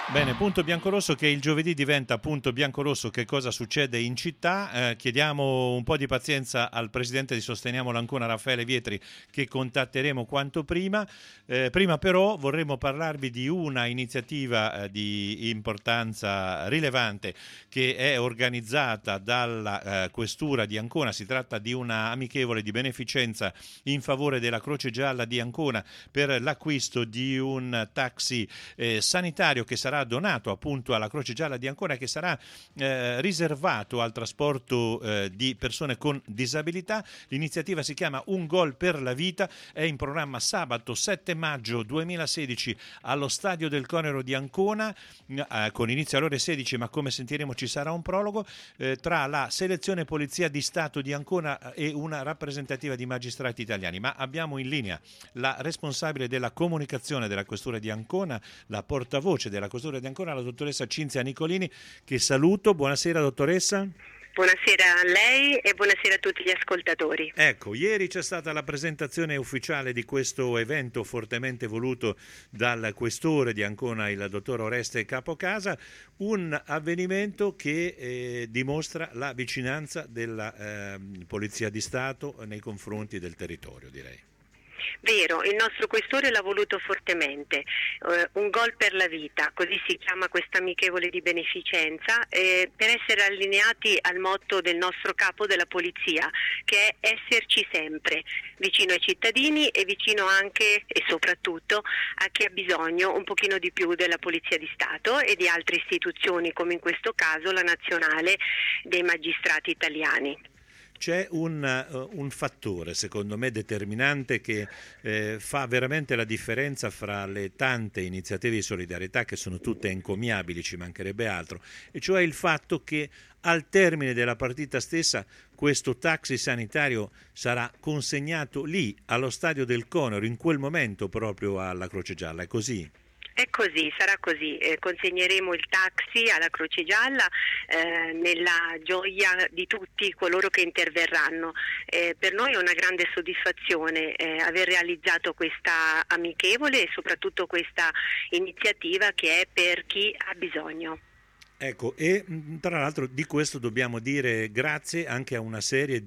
Bene, punto biancorosso che il giovedì diventa punto biancorosso che cosa succede in città. Eh, chiediamo un po' di pazienza al presidente di Sosteniamo l'Ancona, Raffaele Vietri, che contatteremo quanto prima. Eh, prima però vorremmo parlarvi di una iniziativa eh, di importanza rilevante che è organizzata dalla eh, Questura di Ancona. Si tratta di una amichevole di beneficenza in favore della Croce Gialla di Ancona per l'acquisto di un taxi eh, sanitario che sarà donato appunto alla Croce Gialla di Ancona, che sarà eh, riservato al trasporto eh, di persone con disabilità. L'iniziativa si chiama Un Gol per la Vita, è in programma sabato sette maggio duemilasedici allo Stadio del Conero di Ancona, eh, con inizio alle ore sedici, ma come sentiremo ci sarà un prologo, eh, tra la selezione Polizia di Stato di Ancona e una rappresentativa di magistrati italiani. Ma abbiamo in linea la responsabile della comunicazione della Questura di Ancona, la portavoce della Questura di Ancona, la dottoressa Cinzia Nicolini, che saluto. Buonasera dottoressa. Buonasera a lei e buonasera a tutti gli ascoltatori. Ecco, ieri c'è stata la presentazione ufficiale di questo evento fortemente voluto dal questore di Ancona, il dottor Oreste Capocasa, un avvenimento che eh, dimostra la vicinanza della eh, Polizia di Stato nei confronti del territorio, direi. Vero, il nostro questore l'ha voluto fortemente, eh, un gol per la vita, così si chiama questa amichevole di beneficenza, eh, per essere allineati al motto del nostro capo della polizia, che è esserci sempre, vicino ai cittadini e vicino anche e soprattutto a chi ha bisogno un pochino di più della Polizia di Stato e di altre istituzioni, come in questo caso la Nazionale dei Magistrati Italiani. C'è un, uh, un fattore, secondo me, determinante che eh, fa veramente la differenza fra le tante iniziative di solidarietà, che sono tutte encomiabili, ci mancherebbe altro, e cioè il fatto che al termine della partita stessa questo taxi sanitario sarà consegnato lì, allo Stadio del Conero, in quel momento proprio alla Croce Gialla. È così? È così, sarà così, eh, consegneremo il taxi alla Croce Gialla eh, nella gioia di tutti coloro che interverranno. Eh, per noi è una grande soddisfazione eh, aver realizzato questa amichevole e soprattutto questa iniziativa che è per chi ha bisogno. Ecco, e tra l'altro di questo dobbiamo dire grazie anche a una serie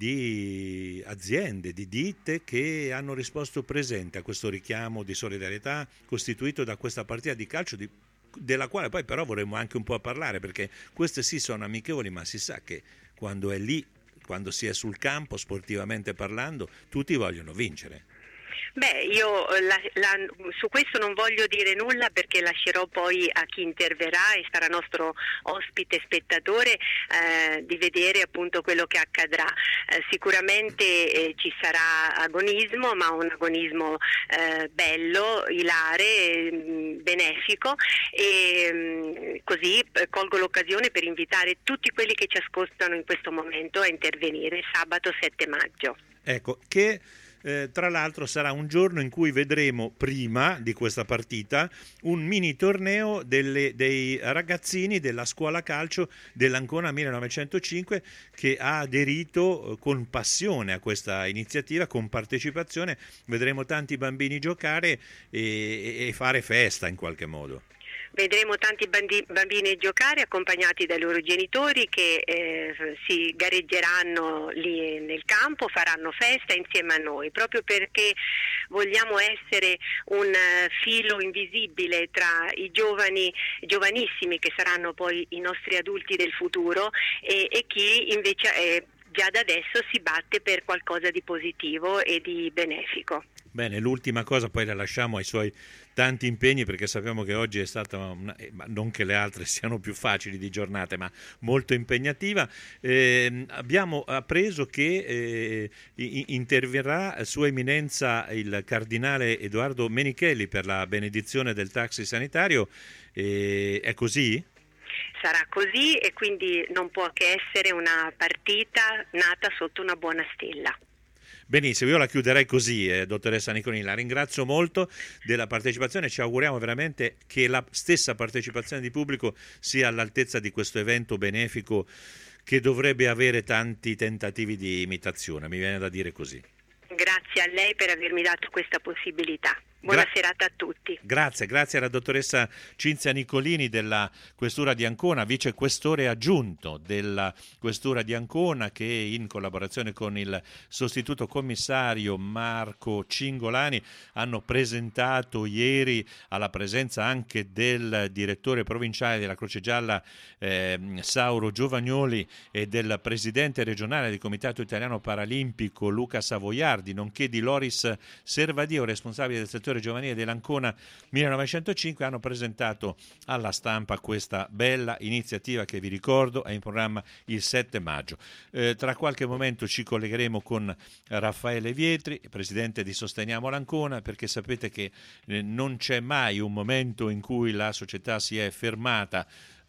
di aziende, di ditte che hanno risposto presente a questo richiamo di solidarietà costituito da questa partita di calcio di, della quale poi però vorremmo anche un po' parlare, perché queste sì sono amichevoli, ma si sa che quando è lì, quando si è sul campo sportivamente parlando, tutti vogliono vincere. Beh, io la, la, su questo non voglio dire nulla perché lascerò poi a chi interverrà e sarà nostro ospite spettatore eh, di vedere appunto quello che accadrà. Eh, sicuramente eh, ci sarà agonismo, ma un agonismo eh, bello, ilare, mh, benefico e mh, così eh, colgo l'occasione per invitare tutti quelli che ci ascoltano in questo momento a intervenire sabato sette maggio. Ecco, che Eh, tra l'altro sarà un giorno in cui vedremo, prima di questa partita, un mini torneo delle, dei ragazzini della scuola calcio dell'Ancona millenovecentocinque, che ha aderito con passione a questa iniziativa, con partecipazione. Vedremo tanti bambini giocare e, e fare festa in qualche modo. Vedremo tanti bandi- bambini giocare accompagnati dai loro genitori che eh, si gareggeranno lì nel campo, faranno festa insieme a noi, proprio perché vogliamo essere un uh, filo invisibile tra i giovani, giovanissimi che saranno poi i nostri adulti del futuro e, e chi invece eh, già da adesso si batte per qualcosa di positivo e di benefico. Bene, l'ultima cosa, poi la lasciamo ai suoi tanti impegni, perché sappiamo che oggi è stata, una, non che le altre siano più facili di giornate, ma molto impegnativa. Eh, abbiamo appreso che eh, interverrà Sua Eminenza il Cardinale Edoardo Menichelli per la benedizione del taxi sanitario. Eh, è così? Sarà così e quindi non può che essere una partita nata sotto una buona stella. Benissimo, io la chiuderei così, eh, dottoressa Nicolini. La ringrazio molto della partecipazione, ci auguriamo veramente che la stessa partecipazione di pubblico sia all'altezza di questo evento benefico che dovrebbe avere tanti tentativi di imitazione, mi viene da dire così. Grazie a lei per avermi dato questa possibilità. Buona Gra- serata a tutti. Grazie, grazie alla dottoressa Cinzia Nicolini della Questura di Ancona, vice questore aggiunto della Questura di Ancona, che in collaborazione con il sostituto commissario Marco Cingolani hanno presentato ieri, alla presenza anche del direttore provinciale della Croce Gialla eh, Sauro Giovagnoli e del presidente regionale del Comitato Italiano Paralimpico Luca Savoiardi, nonché di Loris Servadio, responsabile del settore giovanile dell'Ancona millenovecentocinque, hanno presentato alla stampa questa bella iniziativa che, vi ricordo, è in programma il sette maggio. Eh, tra qualche momento ci collegheremo con Raffaele Vietri, presidente di Sosteniamo l'Ancona, perché sapete che eh, non c'è mai un momento in cui la società si è fermata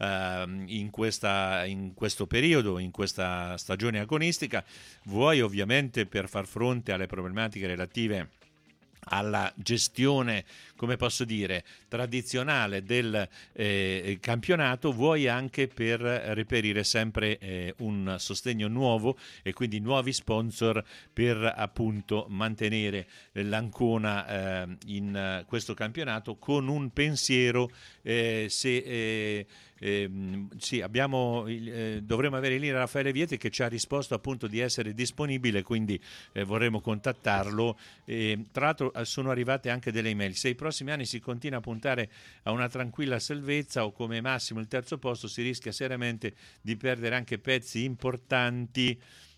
in, questa, in questo periodo, in questa stagione agonistica, vuoi ovviamente per far fronte alle problematiche relative alla gestione, come posso dire, tradizionale del eh, campionato, vuoi anche per reperire sempre eh, un sostegno nuovo e quindi nuovi sponsor per appunto mantenere l'Ancona eh, in uh, questo campionato con un pensiero eh, se eh, Eh, sì, abbiamo, eh, dovremo avere lì Raffaele Vietri, che ci ha risposto appunto di essere disponibile, quindi eh, vorremmo contattarlo. E, tra l'altro sono arrivate anche delle email: se i prossimi anni si continua a puntare a una tranquilla salvezza o come massimo il terzo posto, si rischia seriamente di perdere anche pezzi importanti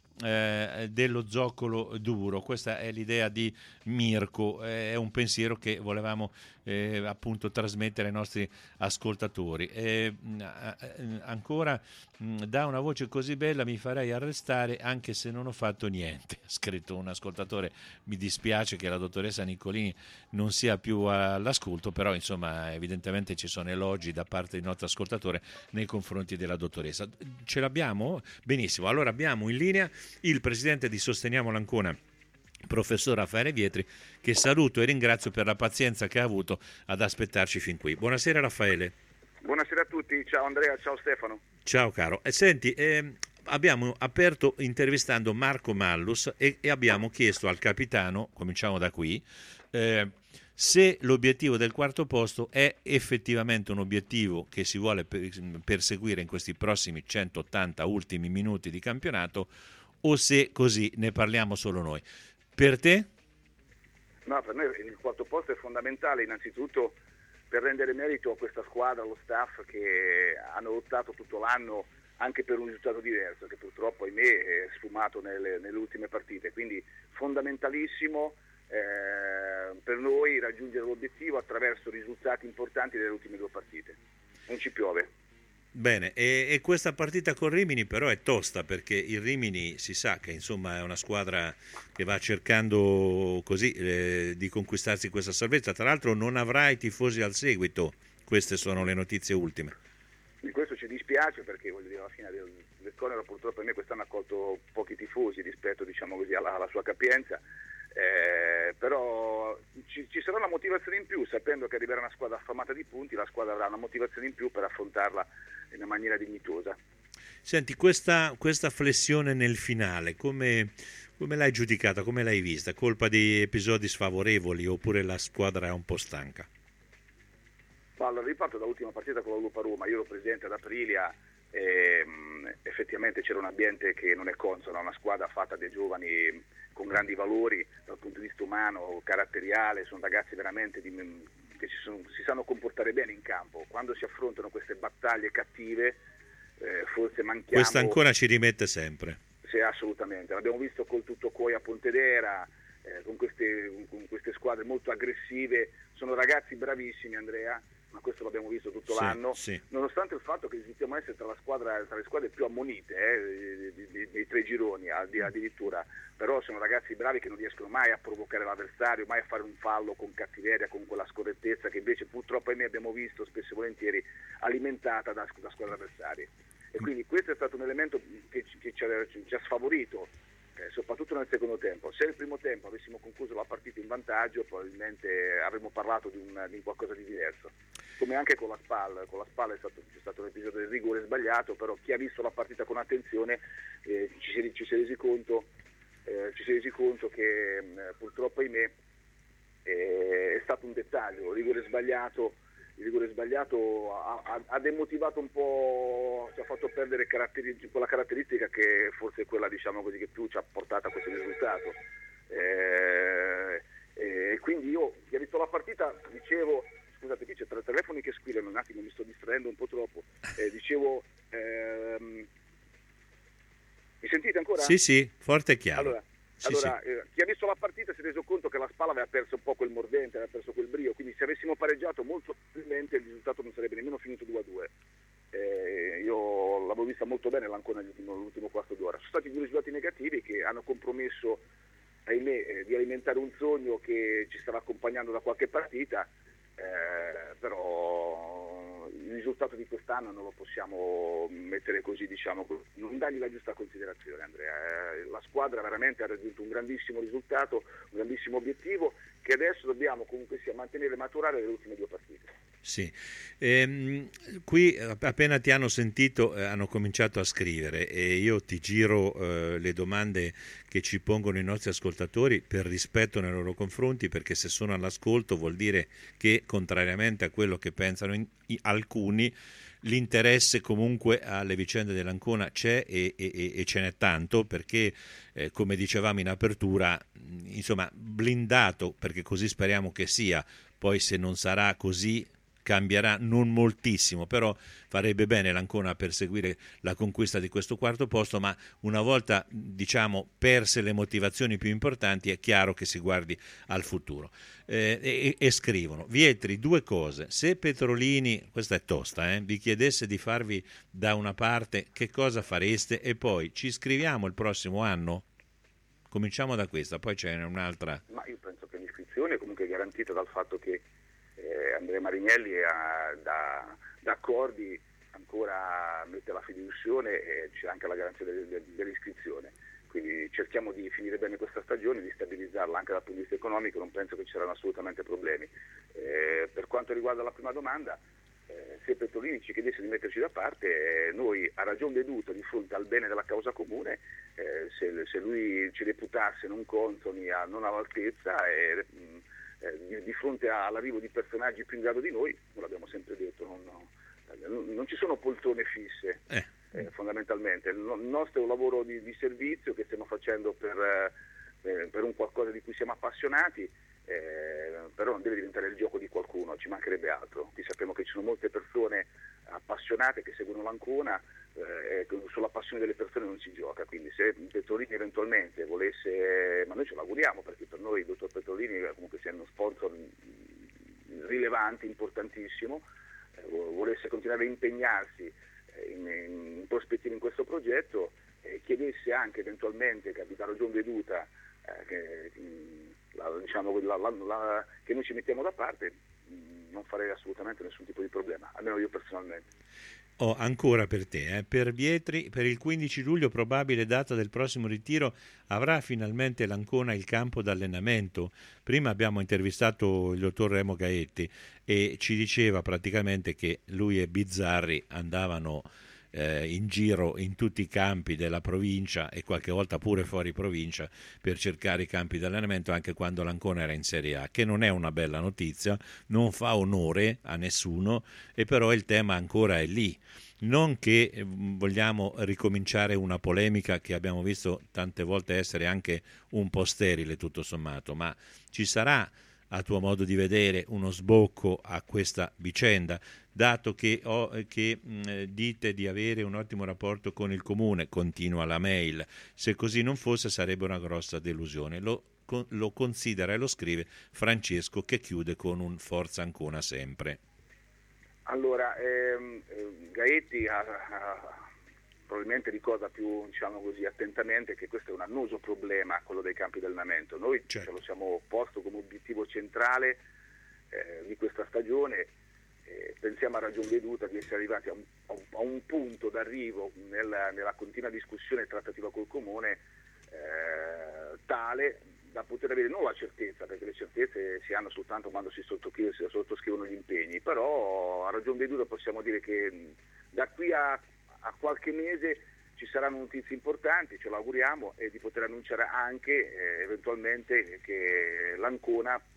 Eh, dello zoccolo duro. Questa è l'idea di Mirko, eh, è un pensiero che volevamo eh, appunto trasmettere ai nostri ascoltatori. Eh, eh, ancora mh, da una voce così bella mi farei arrestare anche se non ho fatto niente, ha scritto un ascoltatore. Mi dispiace che la dottoressa Nicolini non sia più all'ascolto, però insomma evidentemente ci sono elogi da parte del nostro ascoltatore nei confronti della dottoressa. Ce l'abbiamo? Benissimo, allora abbiamo in linea il presidente di Sosteniamo l'Ancona, professor Raffaele Vietri, che saluto e ringrazio per la pazienza che ha avuto ad aspettarci fin qui. Buonasera Raffaele. Buonasera a tutti, ciao Andrea, ciao Stefano. Ciao caro. E senti, eh, abbiamo aperto intervistando Marco Mallus e, e abbiamo chiesto al capitano, cominciamo da qui, eh, se l'obiettivo del quarto posto è effettivamente un obiettivo che si vuole per, perseguire in questi prossimi centottanta ultimi minuti di campionato, o se così ne parliamo solo noi. Per te? No, per noi il quarto posto è fondamentale innanzitutto per rendere merito a questa squadra, allo staff che hanno lottato tutto l'anno anche per un risultato diverso, che purtroppo ahimè è sfumato nelle, nelle ultime partite, quindi fondamentalissimo eh, per noi raggiungere l'obiettivo attraverso risultati importanti delle ultime due partite. Non ci piove. Bene, e, e questa partita con Rimini però è tosta, perché il Rimini si sa che insomma è una squadra che va cercando così eh, di conquistarsi questa salvezza. Tra l'altro non avrà i tifosi al seguito, queste sono le notizie ultime. Di questo ci dispiace, perché voglio dire, alla fine del, del Conero purtroppo per me quest'anno ha accolto pochi tifosi rispetto, diciamo così, alla, alla sua capienza. Eh, però ci, ci sarà una motivazione in più, sapendo che arriverà una squadra affamata di punti, la squadra avrà una motivazione in più per affrontarla in una maniera dignitosa. Senti, questa, questa flessione nel finale, come, come l'hai giudicata, come l'hai vista? Colpa di episodi sfavorevoli oppure la squadra è un po' stanca? Allora, riparto dall'ultima partita con la Lupa Roma. Io ero presidente ad Aprilia e mh, effettivamente c'era un ambiente che non è consono, una squadra fatta dai giovani con grandi valori dal punto di vista umano, caratteriale, sono ragazzi veramente di, che si, sono, si sanno comportare bene in campo. Quando si affrontano queste battaglie cattive eh, forse manchiamo... Questa ancora ci rimette sempre. Sì, assolutamente, l'abbiamo visto col Tuttocuoi a Pontedera, eh, con, queste, con queste squadre molto aggressive. Sono ragazzi bravissimi, Andrea, ma questo l'abbiamo visto tutto sì, l'anno, sì. Nonostante il fatto che risultiamo essere tra, la squadra, tra le squadre più ammonite eh, dei tre gironi addirittura, però sono ragazzi bravi che non riescono mai a provocare l'avversario, mai a fare un fallo con cattiveria, con quella scorrettezza che invece purtroppo noi abbiamo visto spesso e volentieri alimentata da, da squadre avversarie. E quindi questo è stato un elemento che, che ci, ha, ci ha sfavorito, eh, soprattutto nel secondo tempo. Se nel primo tempo avessimo concluso la partita in vantaggio, probabilmente avremmo parlato di, un, di qualcosa di diverso. Come anche con la SPAL, con la SPAL è stato, c'è stato un episodio del rigore sbagliato, però chi ha visto la partita con attenzione eh, ci, si, ci si è resi conto, eh, ci si è resi conto che eh, purtroppo ahimè eh, è stato un dettaglio, il rigore sbagliato, il rigore sbagliato ha, ha, ha demotivato un po', ci ha fatto perdere caratteri, quella caratteristica che forse è quella, diciamo così, che più ci ha portato a questo risultato. E eh, eh, quindi io, chi ha visto la partita, dicevo, scusate, qui c'è tre telefoni che squillano, un attimo, mi sto distraendo un po' troppo, eh, dicevo, ehm, mi sentite ancora? Sì, sì, forte e chiaro. Allora, sì, allora sì. Eh, chi ha visto la partita si è reso conto che la Spal aveva perso un po' quel mordente, aveva perso quel brio, quindi se avessimo pareggiato molto probabilmente il risultato non sarebbe nemmeno finito due a due. Eh, io l'avevo vista molto bene l'Ancona nell'ultimo, l'ultimo quarto d'ora. Sono stati due risultati negativi che hanno compromesso, ahimè, eh, di alimentare un sogno che ci stava accompagnando da qualche partita, eh, però il risultato di quest'anno non lo possiamo mettere così, diciamo, non dargli la giusta considerazione, Andrea. Eh, la squadra veramente ha raggiunto un grandissimo risultato, un grandissimo obiettivo che adesso dobbiamo comunque sia mantenere e maturare le ultime due partite. Sì, ehm, qui appena ti hanno sentito eh, hanno cominciato a scrivere e io ti giro eh, le domande che ci pongono i nostri ascoltatori per rispetto nei loro confronti, perché se sono all'ascolto vuol dire che, contrariamente a quello che pensano in, in, alcuni, l'interesse comunque alle vicende dell'Ancona c'è e, e, e ce n'è tanto, perché eh, come dicevamo in apertura, insomma, blindato, perché così speriamo che sia, poi se non sarà così cambierà non moltissimo, però farebbe bene l'Ancona a perseguire la conquista di questo quarto posto, ma una volta, diciamo, perse le motivazioni più importanti è chiaro che si guardi al futuro. Eh, e, e scrivono: Vietri, due cose: se Petrolini, questa è tosta, eh, vi chiedesse di farvi da una parte, che cosa fareste? E poi ci iscriviamo il prossimo anno? Cominciamo da questa, poi ce n'è un'altra. Ma io penso che l'iscrizione è comunque garantita dal fatto che Eh, Andrea Marignelli ha, da, da accordi ancora mette la fiduzione e c'è anche la garanzia de, de, dell'iscrizione, quindi cerchiamo di finire bene questa stagione, di stabilizzarla anche dal punto di vista economico, non penso che ci saranno assolutamente problemi. Eh, per quanto riguarda la prima domanda, eh, se Petrolini ci chiedesse di metterci da parte, eh, noi a ragion veduta di fronte al bene della causa comune, eh, se, se lui ci reputasse non consoni, a, non all'altezza, eh, Di, di fronte all'arrivo di personaggi più in grado di noi, non l'abbiamo sempre detto, non, non, non ci sono poltrone fisse, eh. Eh, fondamentalmente. Il nostro è un lavoro di, di servizio che stiamo facendo per, eh, per un qualcosa di cui siamo appassionati, eh, però non deve diventare il gioco di qualcuno, ci mancherebbe altro. Qui sappiamo che ci sono molte persone appassionate che seguono l'Ancona, eh, sulla passione delle persone non si gioca, quindi se Petrolini eventualmente volesse, ma noi ce l'auguriamo perché per noi il dottor Petrolini comunque sia uno sponsor rilevante, importantissimo, eh, volesse continuare a impegnarsi in, in prospettiva in questo progetto, eh, chiedesse anche eventualmente, capita a ragion veduta, eh, che, la, diciamo, la, la, la, che noi ci mettiamo da parte, non farei assolutamente nessun tipo di problema, almeno io personalmente. Oh, ancora per te, eh. Per Vietri, per il quindici luglio, probabile data del prossimo ritiro, avrà finalmente l'Ancona il campo d'allenamento? Prima abbiamo intervistato il dottor Remo Gaetti e ci diceva praticamente che lui e Bizzarri andavano eh, in giro in tutti i campi della provincia e qualche volta pure fuori provincia per cercare i campi d'allenamento, anche quando l'Ancona era in Serie A, che non è una bella notizia, non fa onore a nessuno, e però il tema ancora è lì. Non che vogliamo ricominciare una polemica che abbiamo visto tante volte essere anche un po' sterile tutto sommato, ma ci sarà, a tuo modo di vedere, uno sbocco a questa vicenda, dato che, ho, che mh, dite di avere un ottimo rapporto con il comune, continua la mail, se così non fosse sarebbe una grossa delusione. Lo, con, lo considera e lo scrive Francesco, che chiude con un Forza Ancona sempre. Allora, ehm, Gaetti ha, ha, probabilmente ricorda più, diciamo così, attentamente che questo è un annoso problema, quello dei campi di allenamento. Noi certo. ce lo siamo posto come obiettivo centrale eh, di questa stagione, eh, pensiamo a ragion veduta di essere arrivati a un, a un punto d'arrivo nella, nella continua discussione e trattativa col comune eh, tale da poter avere non la certezza, perché le certezze si hanno soltanto quando si sottoscrivono, sottoscrivono gli impegni, però a ragion veduta possiamo dire che da qui a, a qualche mese ci saranno notizie importanti, ce lo auguriamo, e di poter annunciare anche eh, eventualmente che l'Ancona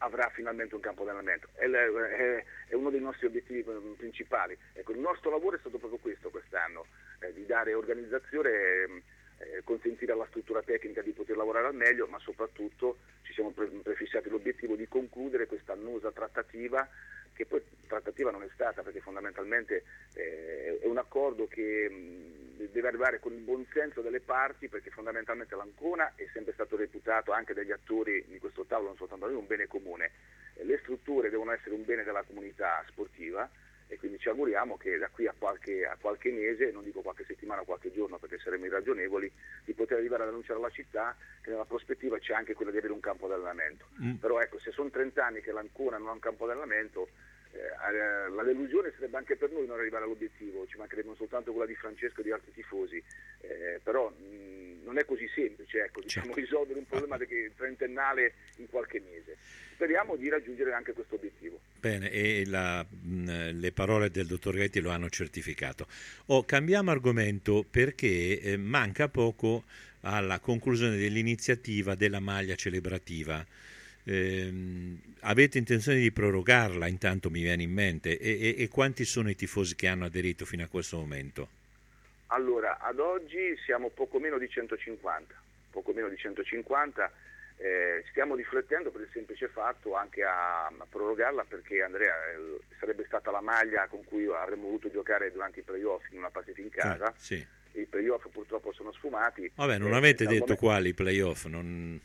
avrà finalmente un campo di allenamento. È, è, è uno dei nostri obiettivi principali. Ecco, il nostro lavoro è stato proprio questo quest'anno, eh, di dare organizzazione, eh, consentire alla struttura tecnica di poter lavorare al meglio, ma soprattutto ci siamo pre- prefissati l'obiettivo di concludere questa annosa trattativa, che poi trattativa non è stata, perché fondamentalmente eh, è un accordo che mh, deve arrivare con il buon senso delle parti, perché fondamentalmente l'Ancona è sempre stato reputato anche dagli attori di questo tavolo, non soltanto noi, un bene comune. Eh, le strutture devono essere un bene della comunità sportiva e quindi ci auguriamo che da qui a qualche, a qualche mese, non dico qualche settimana o qualche giorno perché saremo irragionevoli, di poter arrivare ad annunciare alla città che nella prospettiva c'è anche quella di avere un campo di allenamento. Mm. Però ecco, se sono trenta anni che l'Ancona non ha un campo di allenamento, eh, la delusione sarebbe anche per noi non arrivare all'obiettivo, ci mancherebbe non soltanto quella di Francesco e di altri tifosi, eh, però mh, non è così semplice, ecco, diciamo, certo, risolvere un problema trentennale in qualche mese. Speriamo di raggiungere anche questo obiettivo. Bene, e la, mh, le parole del dottor Ghetti lo hanno certificato. Oh, cambiamo argomento perché eh, manca poco alla conclusione dell'iniziativa della maglia celebrativa. Eh, avete intenzione di prorogarla? Intanto mi viene in mente, e, e, e quanti sono i tifosi che hanno aderito fino a questo momento? Allora, ad oggi siamo poco meno di centocinquanta, poco meno di centocinquanta. Eh, stiamo riflettendo per il semplice fatto anche a, a prorogarla, perché Andrea eh, sarebbe stata la maglia con cui avremmo voluto giocare durante i playoff in una partita in casa. Ah, sì. I playoff purtroppo sono sfumati. Vabbè, non eh, avete detto momento... quali i playoff, non...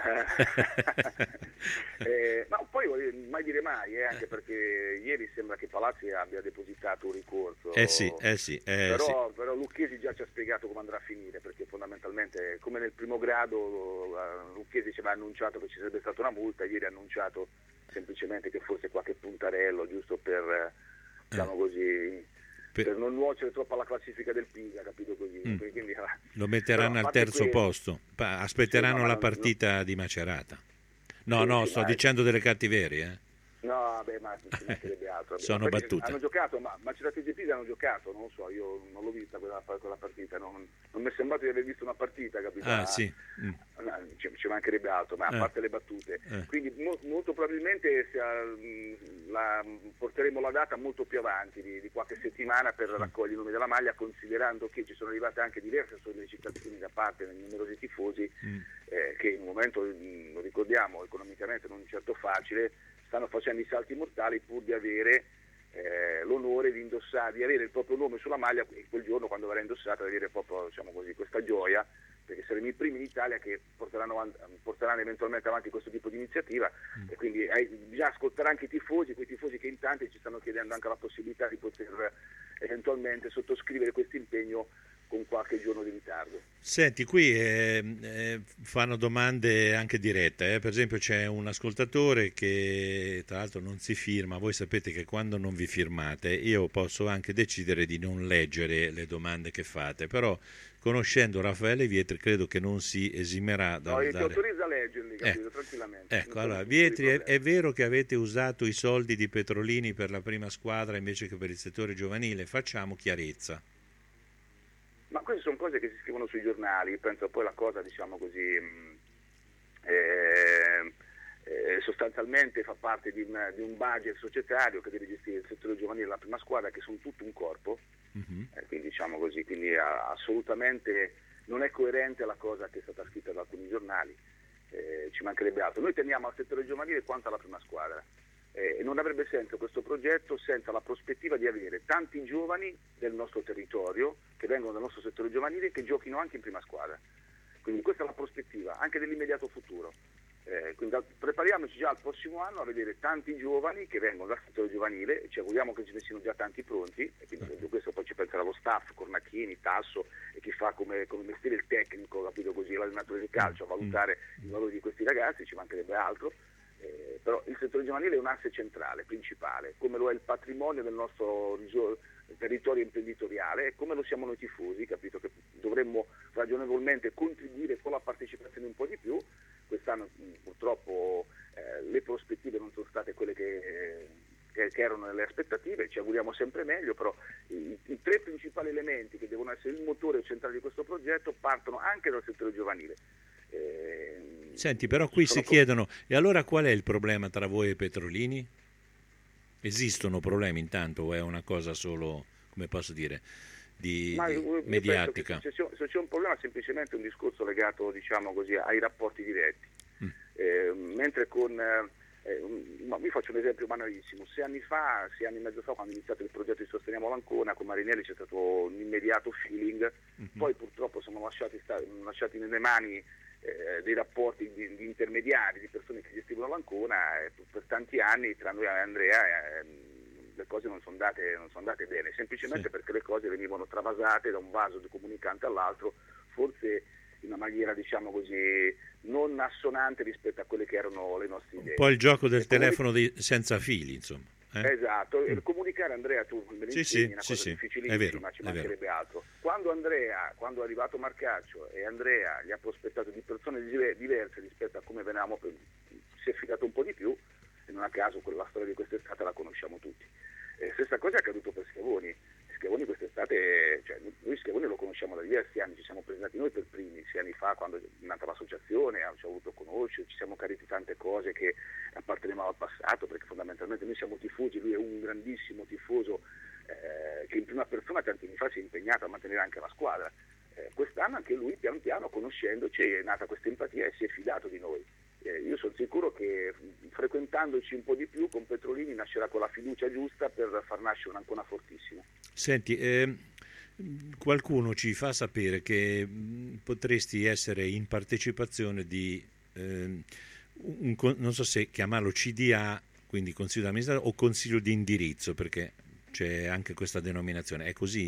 eh, ma poi mai dire mai, eh, anche perché ieri sembra che Palazzi abbia depositato un ricorso. Eh sì, eh sì. Eh però, sì. però Lucchesi già ci ha spiegato come andrà a finire, perché fondamentalmente, come nel primo grado, Lucchesi ci aveva annunciato che ci sarebbe stata una multa, ieri ha annunciato semplicemente che forse qualche puntarello, giusto per, diciamo eh. così... per non nuocere troppo alla classifica del Pisa, capito così. Mm. Quindi, lo metteranno al terzo questo, posto, aspetteranno sì, no, la non, partita no. di Macerata. No, sì, no, sì, sto ma dicendo delle cattiverie. Eh. No, beh, ma ci mancherebbe altro. Sono battute. Hanno giocato, ma Macerata e Pisa hanno giocato, non lo so, io non l'ho vista quella, quella partita, non, non mi è sembrato di aver visto una partita, capito? Ah, sì. Mm. No, ci, ci mancherebbe altro, ma a eh. parte le battute. Eh. Quindi mo, molto probabilmente se, uh, la, porteremo la data molto più avanti, di, di qualche settimana, per mm. raccogliere i nomi della maglia, considerando che ci sono arrivate anche diverse sollecitazioni da parte dei numerosi tifosi, mm. eh, che in un momento, lo ricordiamo, economicamente non certo facile, stanno facendo i salti mortali pur di avere eh, l'onore di indossare, di avere il proprio nome sulla maglia, e quel giorno, quando verrà indossata, di avere proprio, diciamo così, questa gioia, perché saremo i primi in Italia che porteranno, porteranno eventualmente avanti questo tipo di iniziativa, mm. e quindi eh, bisogna ascoltare anche i tifosi, quei tifosi che in tanti ci stanno chiedendo anche la possibilità di poter eventualmente sottoscrivere questo impegno con qualche giorno di ritardo. Senti, qui eh, eh, fanno domande anche dirette, eh. Per esempio c'è un ascoltatore che tra l'altro non si firma. Voi sapete che quando non vi firmate io posso anche decidere di non leggere le domande che fate, però conoscendo Raffaele Vietri credo che non si esimerà da... No, io dare... ti autorizzo a leggerli, capito, eh. tranquillamente. Ecco, allora, Vietri, è, è vero che avete usato i soldi di Petrolini per la prima squadra invece che per il settore giovanile? Facciamo chiarezza. Ma queste sono cose che si scrivono sui giornali, penso poi la cosa, diciamo così, eh, eh, sostanzialmente fa parte di un, di un budget societario che deve gestire il settore giovanile e la prima squadra, che sono tutto un corpo, mm-hmm. eh, quindi diciamo così, quindi a, assolutamente non è coerente la cosa che è stata scritta da alcuni giornali, eh, ci mancherebbe altro. Noi teniamo al settore giovanile quanto alla prima squadra. E eh, non avrebbe senso questo progetto senza la prospettiva di avere tanti giovani del nostro territorio che vengono dal nostro settore giovanile e che giochino anche in prima squadra. Quindi questa è la prospettiva anche dell'immediato futuro. Eh, quindi prepariamoci già al prossimo anno a vedere tanti giovani che vengono dal settore giovanile, e ci auguriamo che ce ne siano già tanti pronti, e quindi per questo poi ci penserà lo staff, Cornacchini, Tasso e chi fa come, come mestiere il tecnico, capito così, l'allenatore di calcio, a valutare i valori di questi ragazzi, ci mancherebbe altro. Eh, però il settore giovanile è un asse centrale, principale, come lo è il patrimonio del nostro risor- territorio imprenditoriale, e come lo siamo noi tifosi, capito, che dovremmo ragionevolmente contribuire con la partecipazione un po' di più. Quest'anno mh, purtroppo eh, le prospettive non sono state quelle che, eh, che, che erano nelle aspettative, ci auguriamo sempre meglio, però i, i tre principali elementi che devono essere il motore centrale di questo progetto partono anche dal settore giovanile. Eh, Senti, però qui si chiedono, e allora qual è il problema tra voi e Petrolini? Esistono problemi intanto o è una cosa solo, come posso dire, di, Ma di io mediatica? Se c'è, se c'è un problema è semplicemente un discorso legato, diciamo così, ai rapporti diretti. Mm. Eh, mentre con... Eh, no, vi faccio un esempio banalissimo. Sei anni fa, sei anni e mezzo fa, quando è iniziato il progetto di Sosteniamo l'Ancona, con Marinelli c'è stato un immediato feeling, mm-hmm. poi purtroppo siamo lasciati, sta- lasciati nelle mani eh, dei rapporti di, di intermediari, di persone che gestivano l'Ancona, e per tanti anni tra noi e Andrea eh, le cose non sono andate, non sono andate bene, semplicemente sì. perché le cose venivano travasate da un vaso di comunicante all'altro, forse in una maniera, diciamo così, non assonante rispetto a quelle che erano le nostre idee. Un po' il gioco del e telefono comunic- di, senza fili, insomma. Eh? Esatto, mm. e comunicare, Andrea, tu me ne sì, insegni, sì, una sì, cosa sì. difficilissima, è vero, ci è mancherebbe vero. altro. Quando Andrea, quando è arrivato Marcaccio e Andrea gli ha prospettato di persone diverse rispetto a come venivamo, si è fidato un po' di più, e non a caso la storia di quest'estate la conosciamo tutti. Eh, stessa cosa è accaduto per Schiavoni. Schiavoni quest'estate, cioè noi Schiavoni lo conosciamo da diversi anni, ci siamo presentati noi per primi, sei anni fa quando è nata l'associazione, ci ha voluto conoscere, ci siamo chiariti tante cose che appartenevano al passato, perché fondamentalmente noi siamo tifosi, lui è un grandissimo tifoso eh, che in prima persona tanti anni fa si è impegnato a mantenere anche la squadra. Eh, quest'anno anche lui pian piano, conoscendoci, è nata questa empatia e si è fidato di noi. Eh, io sono sicuro che frequentandoci un po' di più con Petrolini nascerà con la fiducia giusta per far nascere un'Ancona fortissima. Senti, eh, qualcuno ci fa sapere che mh, potresti essere in partecipazione di, eh, un, non so se chiamarlo C D A, quindi Consiglio di amministrazione, o Consiglio di indirizzo, perché c'è anche questa denominazione. È così?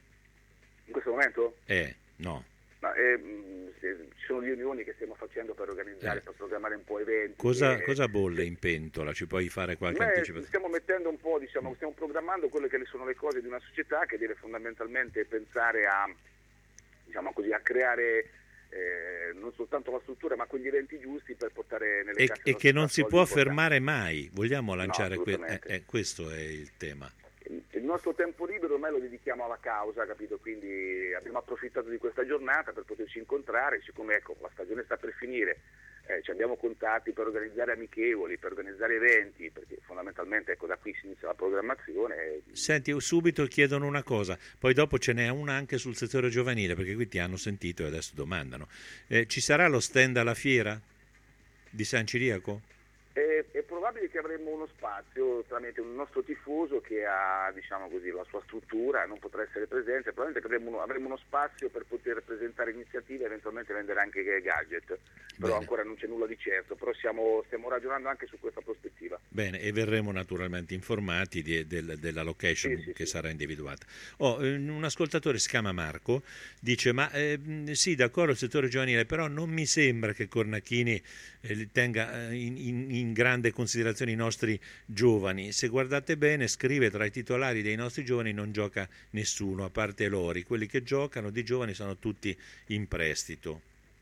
In questo momento? Eh, no. Ma, eh, ci sono riunioni che stiamo facendo per organizzare, eh. per programmare un po' eventi. Cosa, e... cosa bolle in pentola? Ci puoi fare qualche Beh, anticipazione? Stiamo mettendo un po', diciamo, stiamo programmando quelle che sono le cose di una società che deve fondamentalmente pensare a, diciamo così, a creare eh, non soltanto la struttura, ma quegli eventi giusti per portare nelle e, casse e che non si può importanti. fermare mai. Vogliamo lanciare no, que- eh, eh, questo è il tema. Il nostro tempo libero ormai lo dedichiamo alla causa, capito? Quindi abbiamo approfittato di questa giornata per poterci incontrare, siccome ecco, la stagione sta per finire, eh, ci abbiamo contatti per organizzare amichevoli, per organizzare eventi, perché fondamentalmente ecco, da qui si inizia la programmazione. Senti, subito chiedono una cosa, poi dopo ce n'è una anche sul settore giovanile, perché qui ti hanno sentito e adesso domandano. Eh, ci sarà lo stand alla fiera di San Ciriaco? È, è probabile che avremo uno spazio tramite un nostro tifoso che ha, diciamo così, la sua struttura, non potrà essere presente, probabilmente avremo uno, avremo uno spazio per poter presentare iniziative e eventualmente vendere anche gadget, però Bene. ancora non c'è nulla di certo, però siamo, stiamo ragionando anche su questa prospettiva. Bene, e verremo naturalmente informati di, del, della location sì, sì, che sì. sarà individuata. Oh, un ascoltatore si chiama Marco, dice ma eh, sì, d'accordo il settore giovanile, però non mi sembra che Cornacchini eh, tenga in, in, in grande considerazione i nostri giovani. Se guardate bene, scrive tra i titolari dei nostri giovani non gioca nessuno, a parte Lori. Quelli che giocano di giovani sono tutti in prestito.